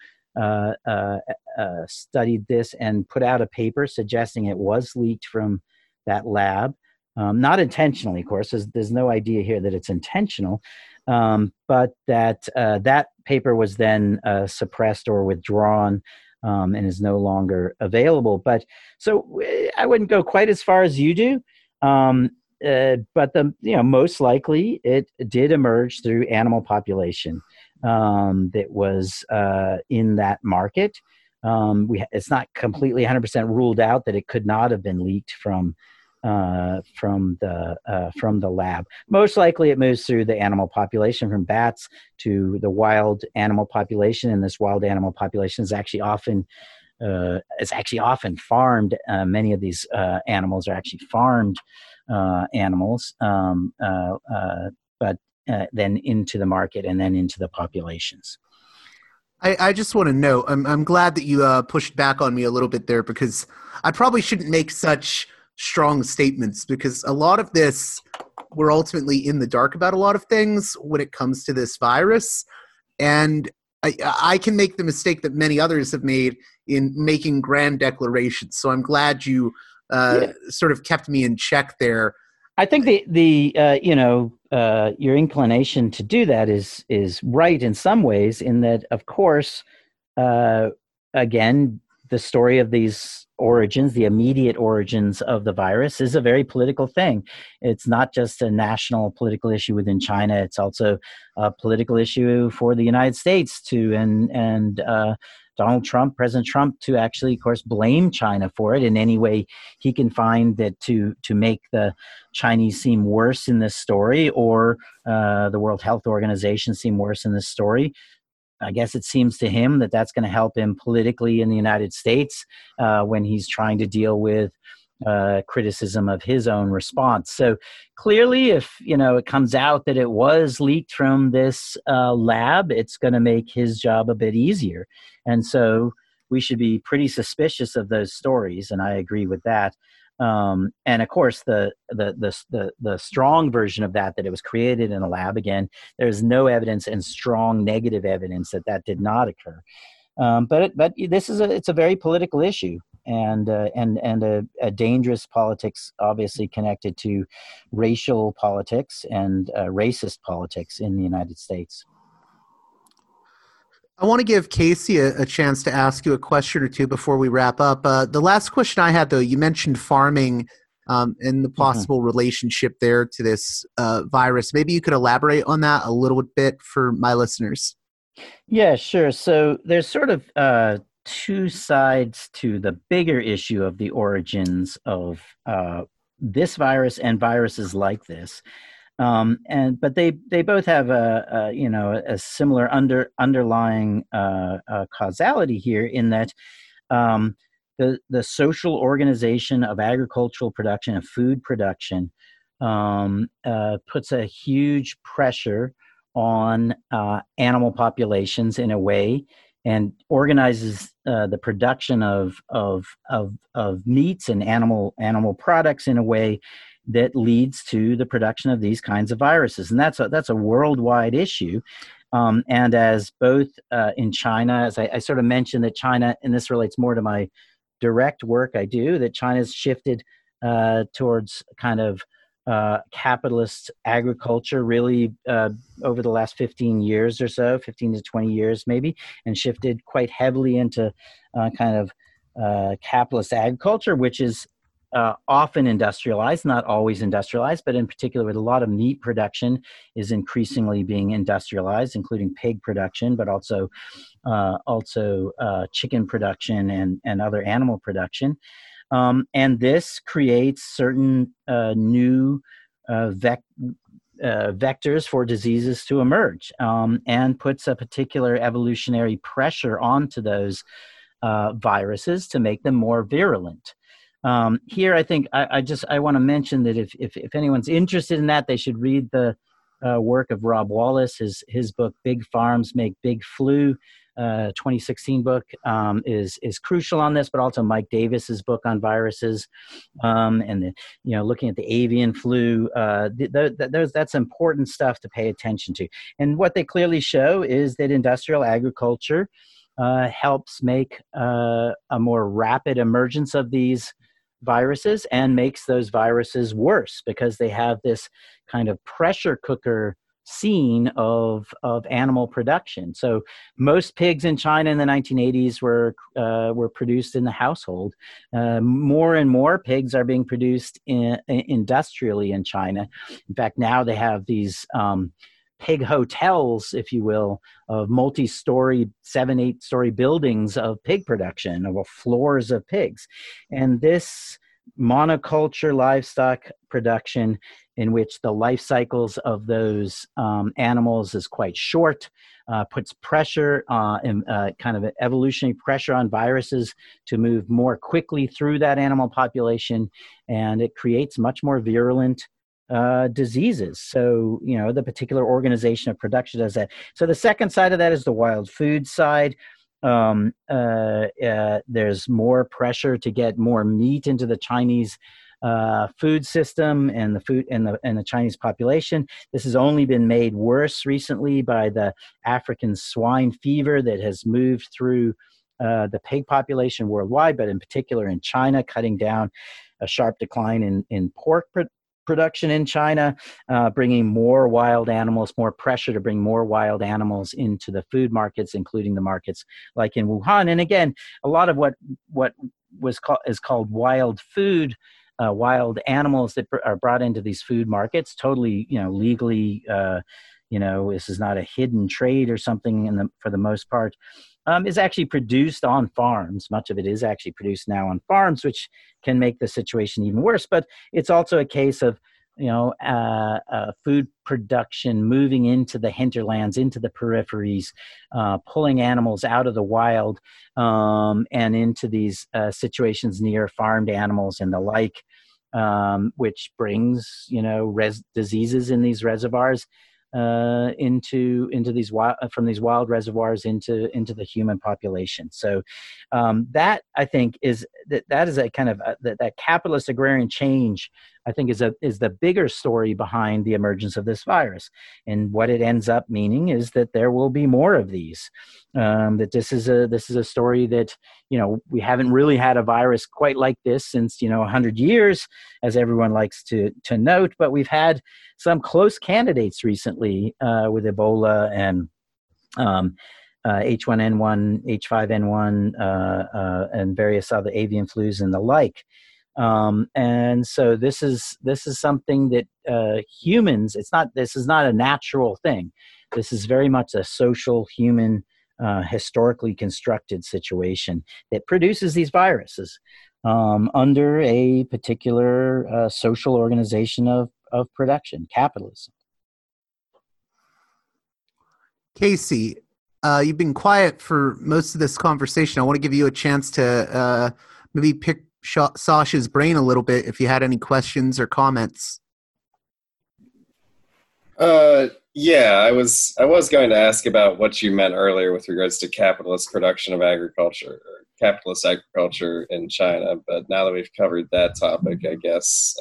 studied this and put out a paper suggesting it was leaked from that lab. Not intentionally, of course. There's no idea here that it's intentional, but that paper was then suppressed or withdrawn and is no longer available. But so I wouldn't go quite as far as you do. But most likely it did emerge through animal population that was in that market. It's not completely 100% ruled out that it could not have been leaked from the lab. Most likely it moves through the animal population from bats to the wild animal population, and this wild animal population is actually often farmed. Many of these animals are actually farmed animals, but then into the market and then into the populations. I just want to note, I'm glad that you pushed back on me a little bit there, because I probably shouldn't make such strong statements, because a lot of this, we're ultimately in the dark about a lot of things when it comes to this virus. And I can make the mistake that many others have made in making grand declarations. So I'm glad you sort of kept me in check there. I think your inclination to do that is right in some ways, in that, of course, again, the story of these origins, the immediate origins of the virus, is a very political thing. It's not just a national political issue within China. It's also a political issue for the United States too, and Donald Trump, President Trump, to actually, of course, blame China for it in any way he can find that to make the Chinese seem worse in this story, or the World Health Organization seem worse in this story. I guess it seems to him that that's going to help him politically in the United States when he's trying to deal with criticism of his own response. So clearly, if it comes out that it was leaked from this lab, it's going to make his job a bit easier. And so we should be pretty suspicious of those stories, and I agree with that. And of course, the strong version of that it was created in a lab. Again, there's no evidence and strong negative evidence that did not occur. But it's a very political issue, and a dangerous politics, obviously connected to racial politics and racist politics in the United States. I want to give Casey a chance to ask you a question or two before we wrap up. The last question I had, though, you mentioned farming and the possible relationship there to this virus. Maybe you could elaborate on that a little bit for my listeners. Yeah, sure. So there's sort of two sides to the bigger issue of the origins of this virus and viruses like this. But they both have a similar underlying causality here, in that the social organization of agricultural production and food production puts a huge pressure on animal populations in a way, and organizes the production of meats and animal products in a way that leads to the production of these kinds of viruses. And that's a worldwide issue. And as both in China, as I sort of mentioned, that China, and this relates more to my direct work I do, that China's shifted towards kind of capitalist agriculture really over the last 15 years or so, 15 to 20 years maybe, and shifted quite heavily into kind of capitalist agriculture, which is often industrialized, not always industrialized, but in particular with a lot of meat production is increasingly being industrialized, including pig production, but also chicken production and other animal production. And this creates certain new vectors for diseases to emerge, and puts a particular evolutionary pressure onto those viruses to make them more virulent. Here, I think I want to mention that if anyone's interested in that, they should read the work of Rob Wallace. His book, Big Farms Make Big Flu, 2016 book, is crucial on this, but also Mike Davis's book on viruses, and looking at the avian flu. That's important stuff to pay attention to. And what they clearly show is that industrial agriculture helps make a more rapid emergence of these viruses, and makes those viruses worse because they have this kind of pressure cooker scene of animal production. So most pigs in China in the 1980s were produced in the household. More and more pigs are being produced industrially in China. In fact, now they have these pig hotels, if you will, of multi-story, 7-8 story buildings of pig production, of floors of pigs. And this monoculture livestock production, in which the life cycles of those animals is quite short, puts pressure, kind of an evolutionary pressure on viruses to move more quickly through that animal population, and it creates much more virulent diseases. So, the particular organization of production does that. So the second side of that is the wild food side. There's more pressure to get more meat into the Chinese food system and the Chinese population. This has only been made worse recently by the African swine fever that has moved through the pig population worldwide, but in particular in China, cutting down a sharp decline in pork production in China, bringing more wild animals, more pressure to bring more wild animals into the food markets, including the markets like in Wuhan. And again, a lot of what is called wild food, wild animals that are brought into these food markets, totally, legally, this is not a hidden trade or something for the most part, is actually produced on farms. Much of it is actually produced now on farms, which can make the situation even worse. But it's also a case of food production moving into the hinterlands, into the peripheries, pulling animals out of the wild and into these situations near farmed animals and the like, which brings diseases in these reservoirs into these from these wild reservoirs into the human population. So that, I think, is a kind of that capitalist agrarian change, I think, is the bigger story behind the emergence of this virus. And what it ends up meaning is that there will be more of these. That this is a story that we haven't really had a virus quite like this since 100 years, as everyone likes to note. But we've had some close candidates recently with Ebola and H1N1, H5N1, and various other avian flus and the like. And so this is something that humans. This is not a natural thing. This is very much a social, human, historically constructed situation that produces these viruses under a particular social organization of production, capitalism. Casey, you've been quiet for most of this conversation. I want to give you a chance to maybe pick Sasha's brain a little bit if you had any questions or comments. Yeah, I was going to ask about what you meant earlier with regards to capitalist production of agriculture, or capitalist agriculture in China. But now that we've covered that topic, I guess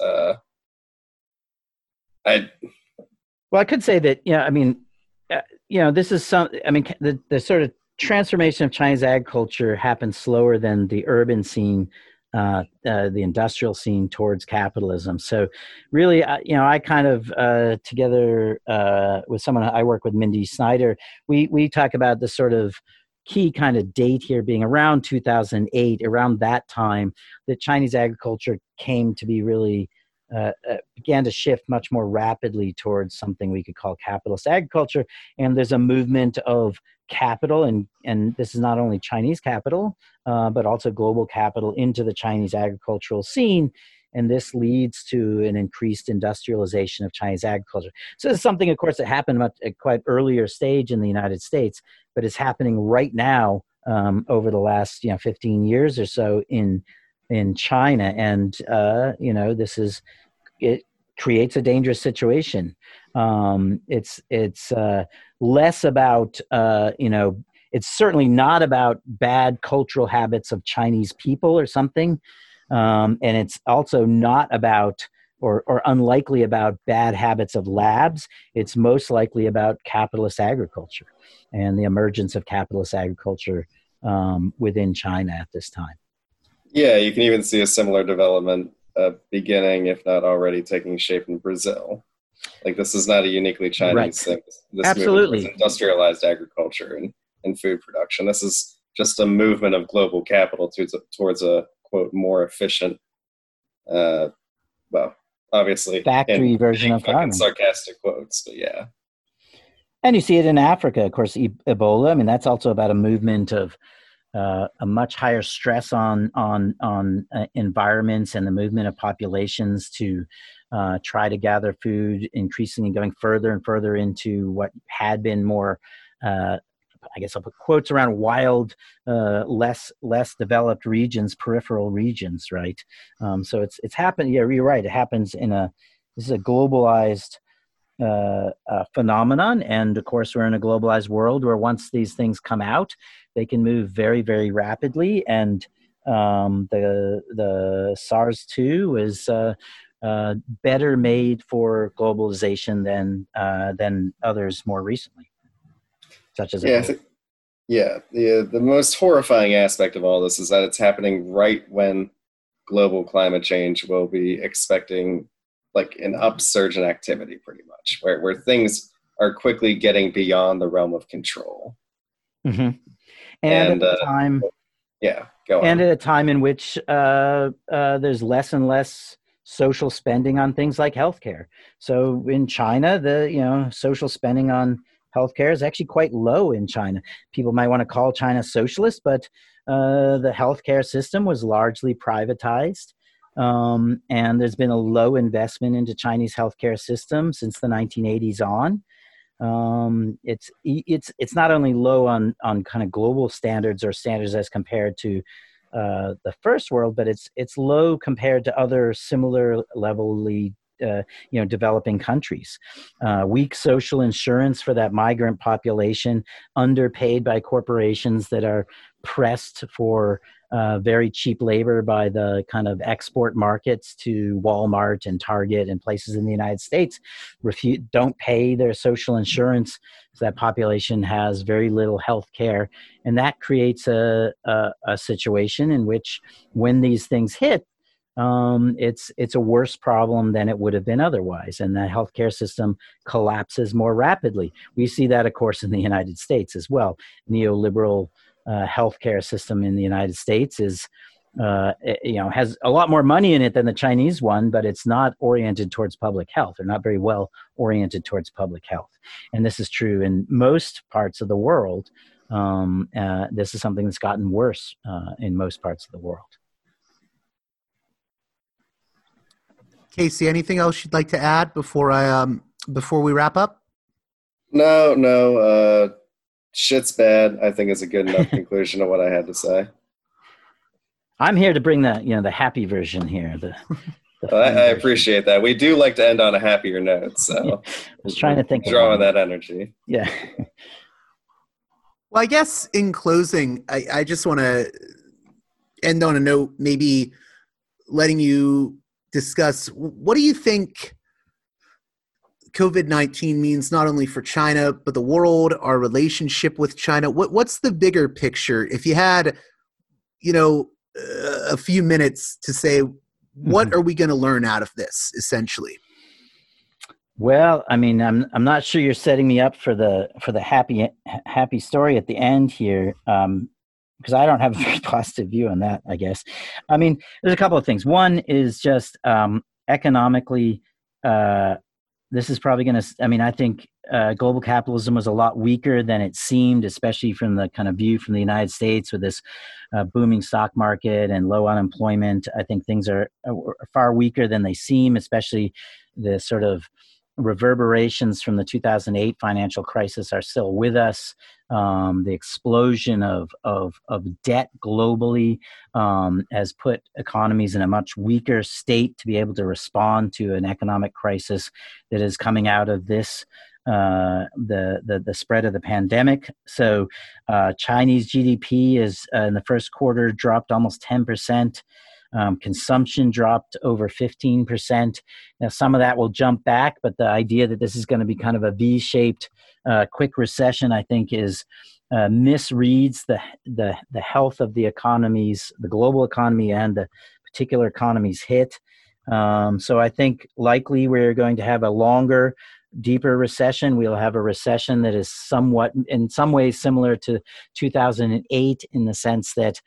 I could say that this is the sort of transformation of Chinese agriculture happened slower than the urban scene, the industrial scene towards capitalism. So really, I kind of, together with someone I work with, Mindy Snyder, we talk about the sort of key kind of date here being around 2008, around that time that Chinese agriculture came to be really began to shift much more rapidly towards something we could call capitalist agriculture. And there's a movement of capital, and this is not only Chinese capital, but also global capital into the Chinese agricultural scene. And this leads to an increased industrialization of Chinese agriculture. So this is something, of course, that happened at a quite earlier stage in the United States, but is happening right now over the last 15 years or so in China. And it creates a dangerous situation. It's less about it's certainly not about bad cultural habits of Chinese people or something, and it's also not about or unlikely about bad habits of labs. It's most likely about capitalist agriculture and the emergence of capitalist agriculture within China at this time. Yeah, you can even see a similar development beginning, if not already taking shape in Brazil. Like, this is not a uniquely Chinese thing. This Absolutely. Movement industrialized agriculture and food production. This is just a movement of global capital towards a, quote, more efficient, obviously factory version of farming. Sarcastic quotes, but yeah. And you see it in Africa, of course, Ebola. I mean, that's also about a movement of a much higher stress on environments and the movement of populations to try to gather food, increasingly going further and further into what had been more, I guess I'll put quotes around wild, less developed regions, peripheral regions, right? So it's happened. Yeah, you're right. It happens this is a globalized phenomenon, and of course we're in a globalized world where once these things come out, they can move very, very rapidly. And the SARS-2 is better made for globalization than others more recently, such as the most horrifying aspect of all this is that it's happening right when global climate change will be expecting like an upsurge in activity, pretty much, where things are quickly getting beyond the realm of control. Mm-hmm. And at a time, go on. And at a time in which there's less and less social spending on things like healthcare. So in China, the social spending on healthcare is actually quite low in China. People might want to call China socialist, but the healthcare system was largely privatized. And there's been a low investment into Chinese healthcare system since the 1980s on. It's not only low on kind of global standards or standards as compared to the first world, but it's low compared to other similar levelly developing countries. Weak social insurance for that migrant population, underpaid by corporations that are pressed for very cheap labor by the kind of export markets to Walmart and Target and places in the United States, don't pay their social insurance. So that population has very little health care. And that creates a situation in which when these things hit, it's a worse problem than it would have been otherwise. And the healthcare system collapses more rapidly. We see that, of course, in the United States as well. Neoliberal healthcare system in the United States has a lot more money in it than the Chinese one, but it's not oriented towards public health, or not very well oriented towards public health. And this is true in most parts of the world. This is something that's gotten worse in most parts of the world. Casey, anything else you'd like to add before we wrap up? No. Shit's bad, I think, is a good enough conclusion of what I had to say. I'm here to bring the happy version here. I appreciate that. We do like to end on a happier note, so I was trying to think drawing that energy. Yeah. Well, I guess in closing, I just want to end on a note, maybe letting you discuss, what do you think COVID-19 means not only for China, but the world, our relationship with China? What's the bigger picture? If you had, a few minutes to say, what are we going to learn out of this, essentially? Well, I mean, I'm not sure you're setting me up for the happy story at the end here, because I don't have a very positive view on that, I guess. I mean, there's a couple of things. One is just economically. This is probably going to, I think global capitalism was a lot weaker than it seemed, especially from the kind of view from the United States with this booming stock market and low unemployment. I think things are far weaker than they seem, especially the sort of reverberations from the 2008 financial crisis are still with us. The explosion of debt globally has put economies in a much weaker state to be able to respond to an economic crisis that is coming out of this, the spread of the pandemic. So Chinese GDP is in the first quarter dropped almost 10%. Consumption dropped over 15%. Now, some of that will jump back, but the idea that this is going to be kind of a V-shaped quick recession, I think, is misreads the health of the economies, the global economy and the particular economies hit. So I think likely we're going to have a longer, deeper recession. We'll have a recession that is somewhat, in some ways, similar to 2008 in the sense that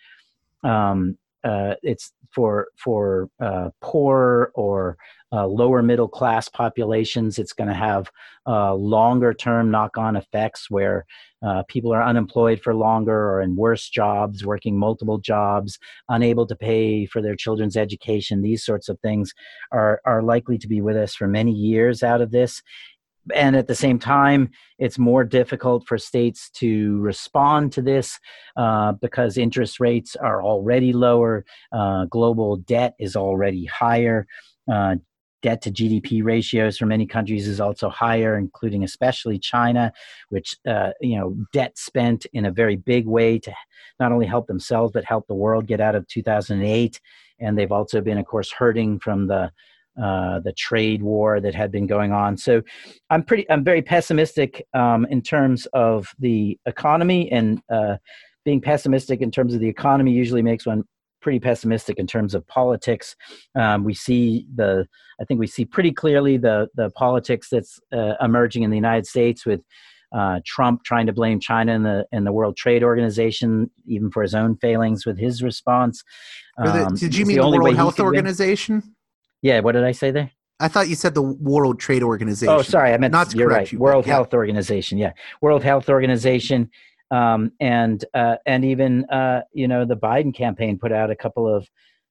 it's for poor or lower middle class populations. It's going to have longer term knock-on effects where people are unemployed for longer or in worse jobs, working multiple jobs, unable to pay for their children's education. These sorts of things are likely to be with us for many years out of this. And at the same time, it's more difficult for states to respond to this because interest rates are already lower. Global debt is already higher. Debt to GDP ratios for many countries is also higher, including especially China, which, debt spent in a very big way to not only help themselves, but help the world get out of 2008. And they've also been, of course, hurting from the trade war that had been going on. So I'm very pessimistic in terms of the economy, and being pessimistic in terms of the economy usually makes one pretty pessimistic in terms of politics. We see pretty clearly the politics that's emerging in the United States with Trump trying to blame China and the World Trade Organization, even for his own failings with his response. Did you mean the World Health Organization? Yeah, what did I say there? I thought you said the World Trade Organization. Oh, sorry, I meant not to you're correct right. you. World Health Organization, yeah, World Health Organization, and even the Biden campaign put out a couple of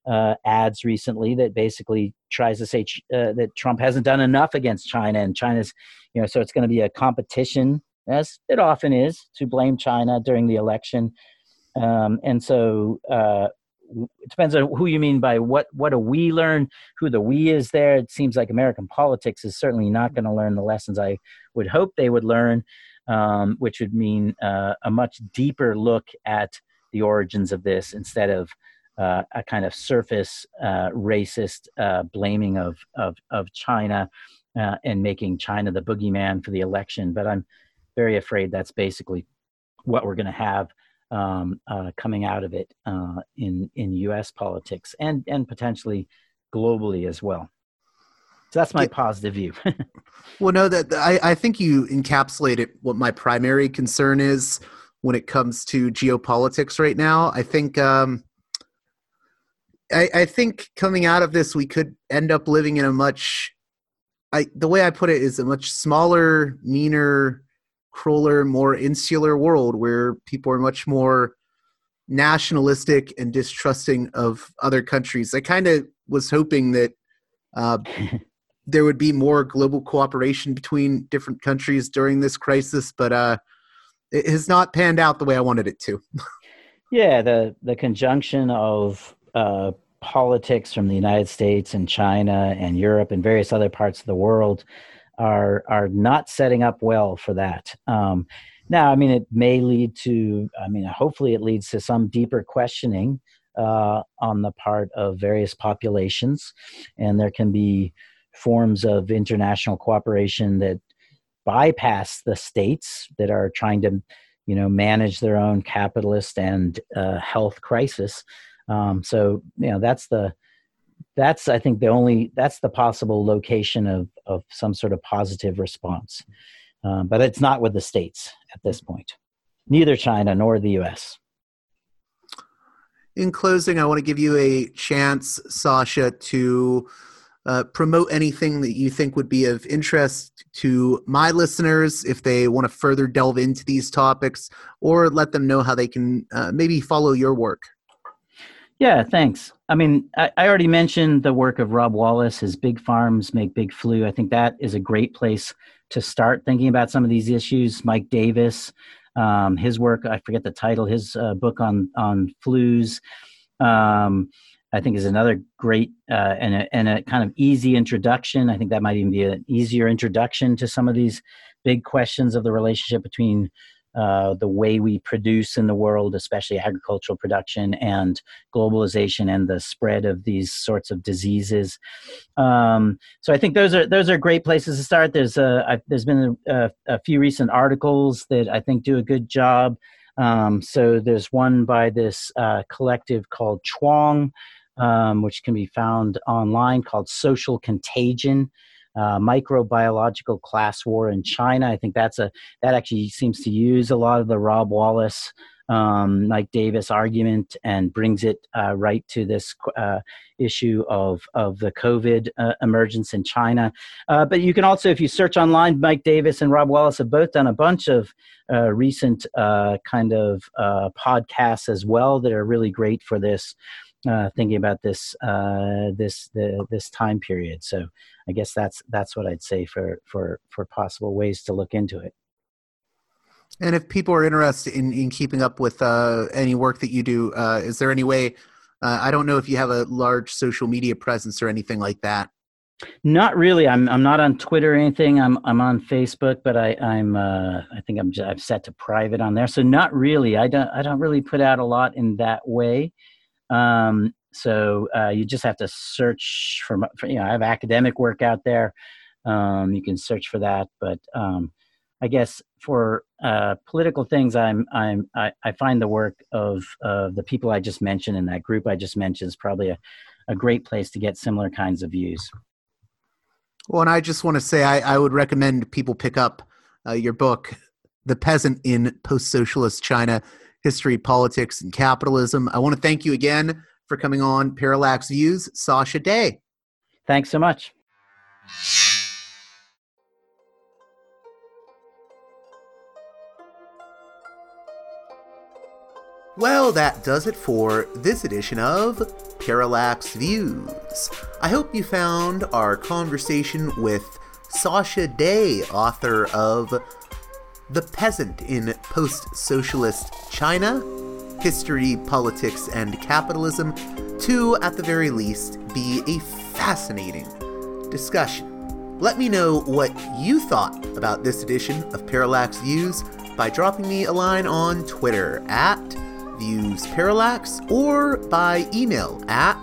ads recently that basically tries to say that Trump hasn't done enough against China, and China's, so it's going to be a competition, as it often is, to blame China during the election. And so it depends on who you mean by what do we learn, who the we is there. It seems like American politics is certainly not going to learn the lessons I would hope they would learn, which would mean a much deeper look at the origins of this instead of a kind of surface racist blaming of China and making China the boogeyman for the election. But I'm very afraid that's basically what we're going to have coming out of it in U.S. politics and potentially globally as well. So that's my positive view. Well, no, that I think you encapsulated what my primary concern is when it comes to geopolitics right now. I think I think coming out of this, we could end up living in the way I put it is a much smaller, meaner, crueler, more insular world where people are much more nationalistic and distrusting of other countries. I kind of was hoping that there would be more global cooperation between different countries during this crisis, but it has not panned out the way I wanted it to. Yeah, the conjunction of politics from the United States and China and Europe and various other parts of the world are not setting up well for that. Now, I mean, it may lead to, hopefully it leads to some deeper questioning on the part of various populations, and there can be forms of international cooperation that bypass the states that are trying to, manage their own capitalist and health crisis. So, that's I think that's the possible location of some sort of positive response. But it's not with the states at this point, neither China nor the U.S. In closing, I want to give you a chance, Sasha, to promote anything that you think would be of interest to my listeners if they want to further delve into these topics, or let them know how they can maybe follow your work. Yeah, thanks. I mean, I already mentioned the work of Rob Wallace, his Big Farms Make Big Flu. I think that is a great place to start thinking about some of these issues. Mike Davis, his work, I forget the title, his book on flus, I think is another great and a kind of easy introduction. I think that might even be an easier introduction to some of these big questions of the relationship between the way we produce in the world, especially agricultural production, and globalization and the spread of these sorts of diseases. So I think those are great places to start. There's been a few recent articles that I think do a good job. So there's one by this collective called Chuang, which can be found online, called Social Contagion. Microbiological class war in China. I think that actually seems to use a lot of the Rob Wallace, Mike Davis argument and brings it right to this issue of the COVID emergence in China. But you can also, if you search online, Mike Davis and Rob Wallace have both done a bunch of recent kind of podcasts as well that are really great for this. Thinking about this time period. So I guess that's what I'd say for possible ways to look into it. And if people are interested in keeping up with any work that you do, is there any way? I don't know if you have a large social media presence or anything like that. Not really. I'm not on Twitter or anything. I'm on Facebook, but I think I've set to private on there. So not really. I don't really put out a lot in that way. So you just have to search for I have academic work out there. You can search for that, but I guess for political things, I find the work of the people I just mentioned in that group I just mentioned is probably a great place to get similar kinds of views. Well, and I just want to say I would recommend people pick up your book, The Peasant in Post-Socialist China: History, Politics, and Capitalism. I want to thank you again for coming on Parallax Views, Sasha Day. Thanks so much. Well, that does it for this edition of Parallax Views. I hope you found our conversation with Sasha Day, author of The Peasant in Post-Socialist China, History, Politics, and Capitalism, to, at the very least, be a fascinating discussion. Let me know what you thought about this edition of Parallax Views by dropping me a line on Twitter at ViewsParallax or by email at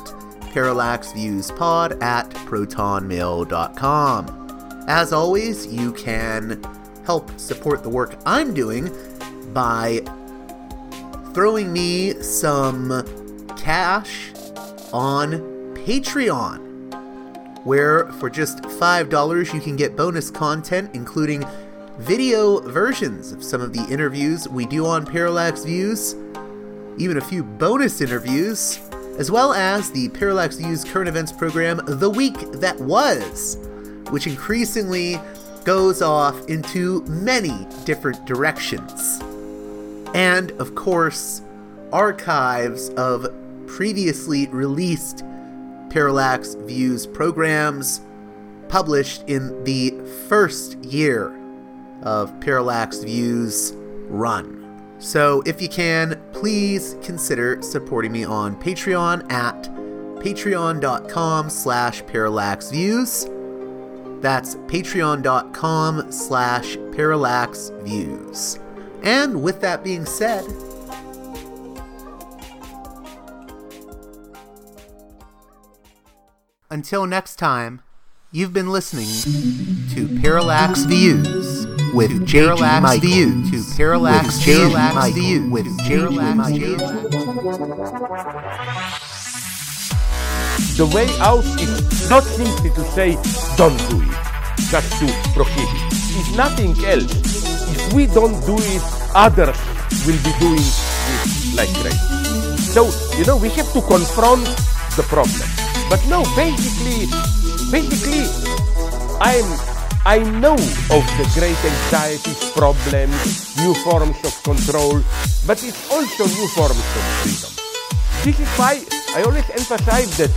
parallaxviewspod@protonmail.com. As always, you can help support the work I'm doing by throwing me some cash on Patreon, where for just $5 you can get bonus content, including video versions of some of the interviews we do on Parallax Views, even a few bonus interviews, as well as the Parallax Views current events program, The Week That Was, which increasingly goes off into many different directions. And, of course, archives of previously released Parallax Views programs published in the first year of Parallax Views run. So if you can, please consider supporting me on Patreon at patreon.com/parallaxviews. That's patreon.com/parallaxviews. And with that being said, until next time, you've been listening to Parallax Views with J.G. Michael. To Parallax Views with J.G. Michael. The way out is not simply to say, don't do it, just to prohibit. If nothing else, if we don't do it, others will be doing it like crazy. So, we have to confront the problem. But no, basically, I know of the great anxieties, problems, new forms of control, but it's also new forms of freedom. This is why I always emphasize that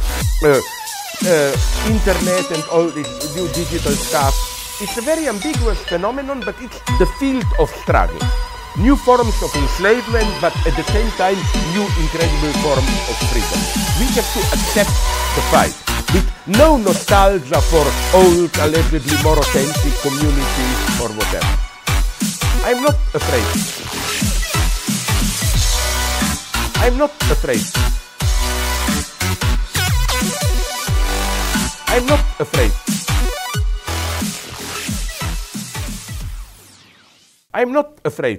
internet and all this new digital stuff, it's a very ambiguous phenomenon, but it's the field of struggle. New forms of enslavement, but at the same time, new incredible forms of freedom. We have to accept the fight with no nostalgia for old, allegedly more authentic communities or whatever. I'm not afraid. I'm not afraid. I'm not afraid. I'm not afraid.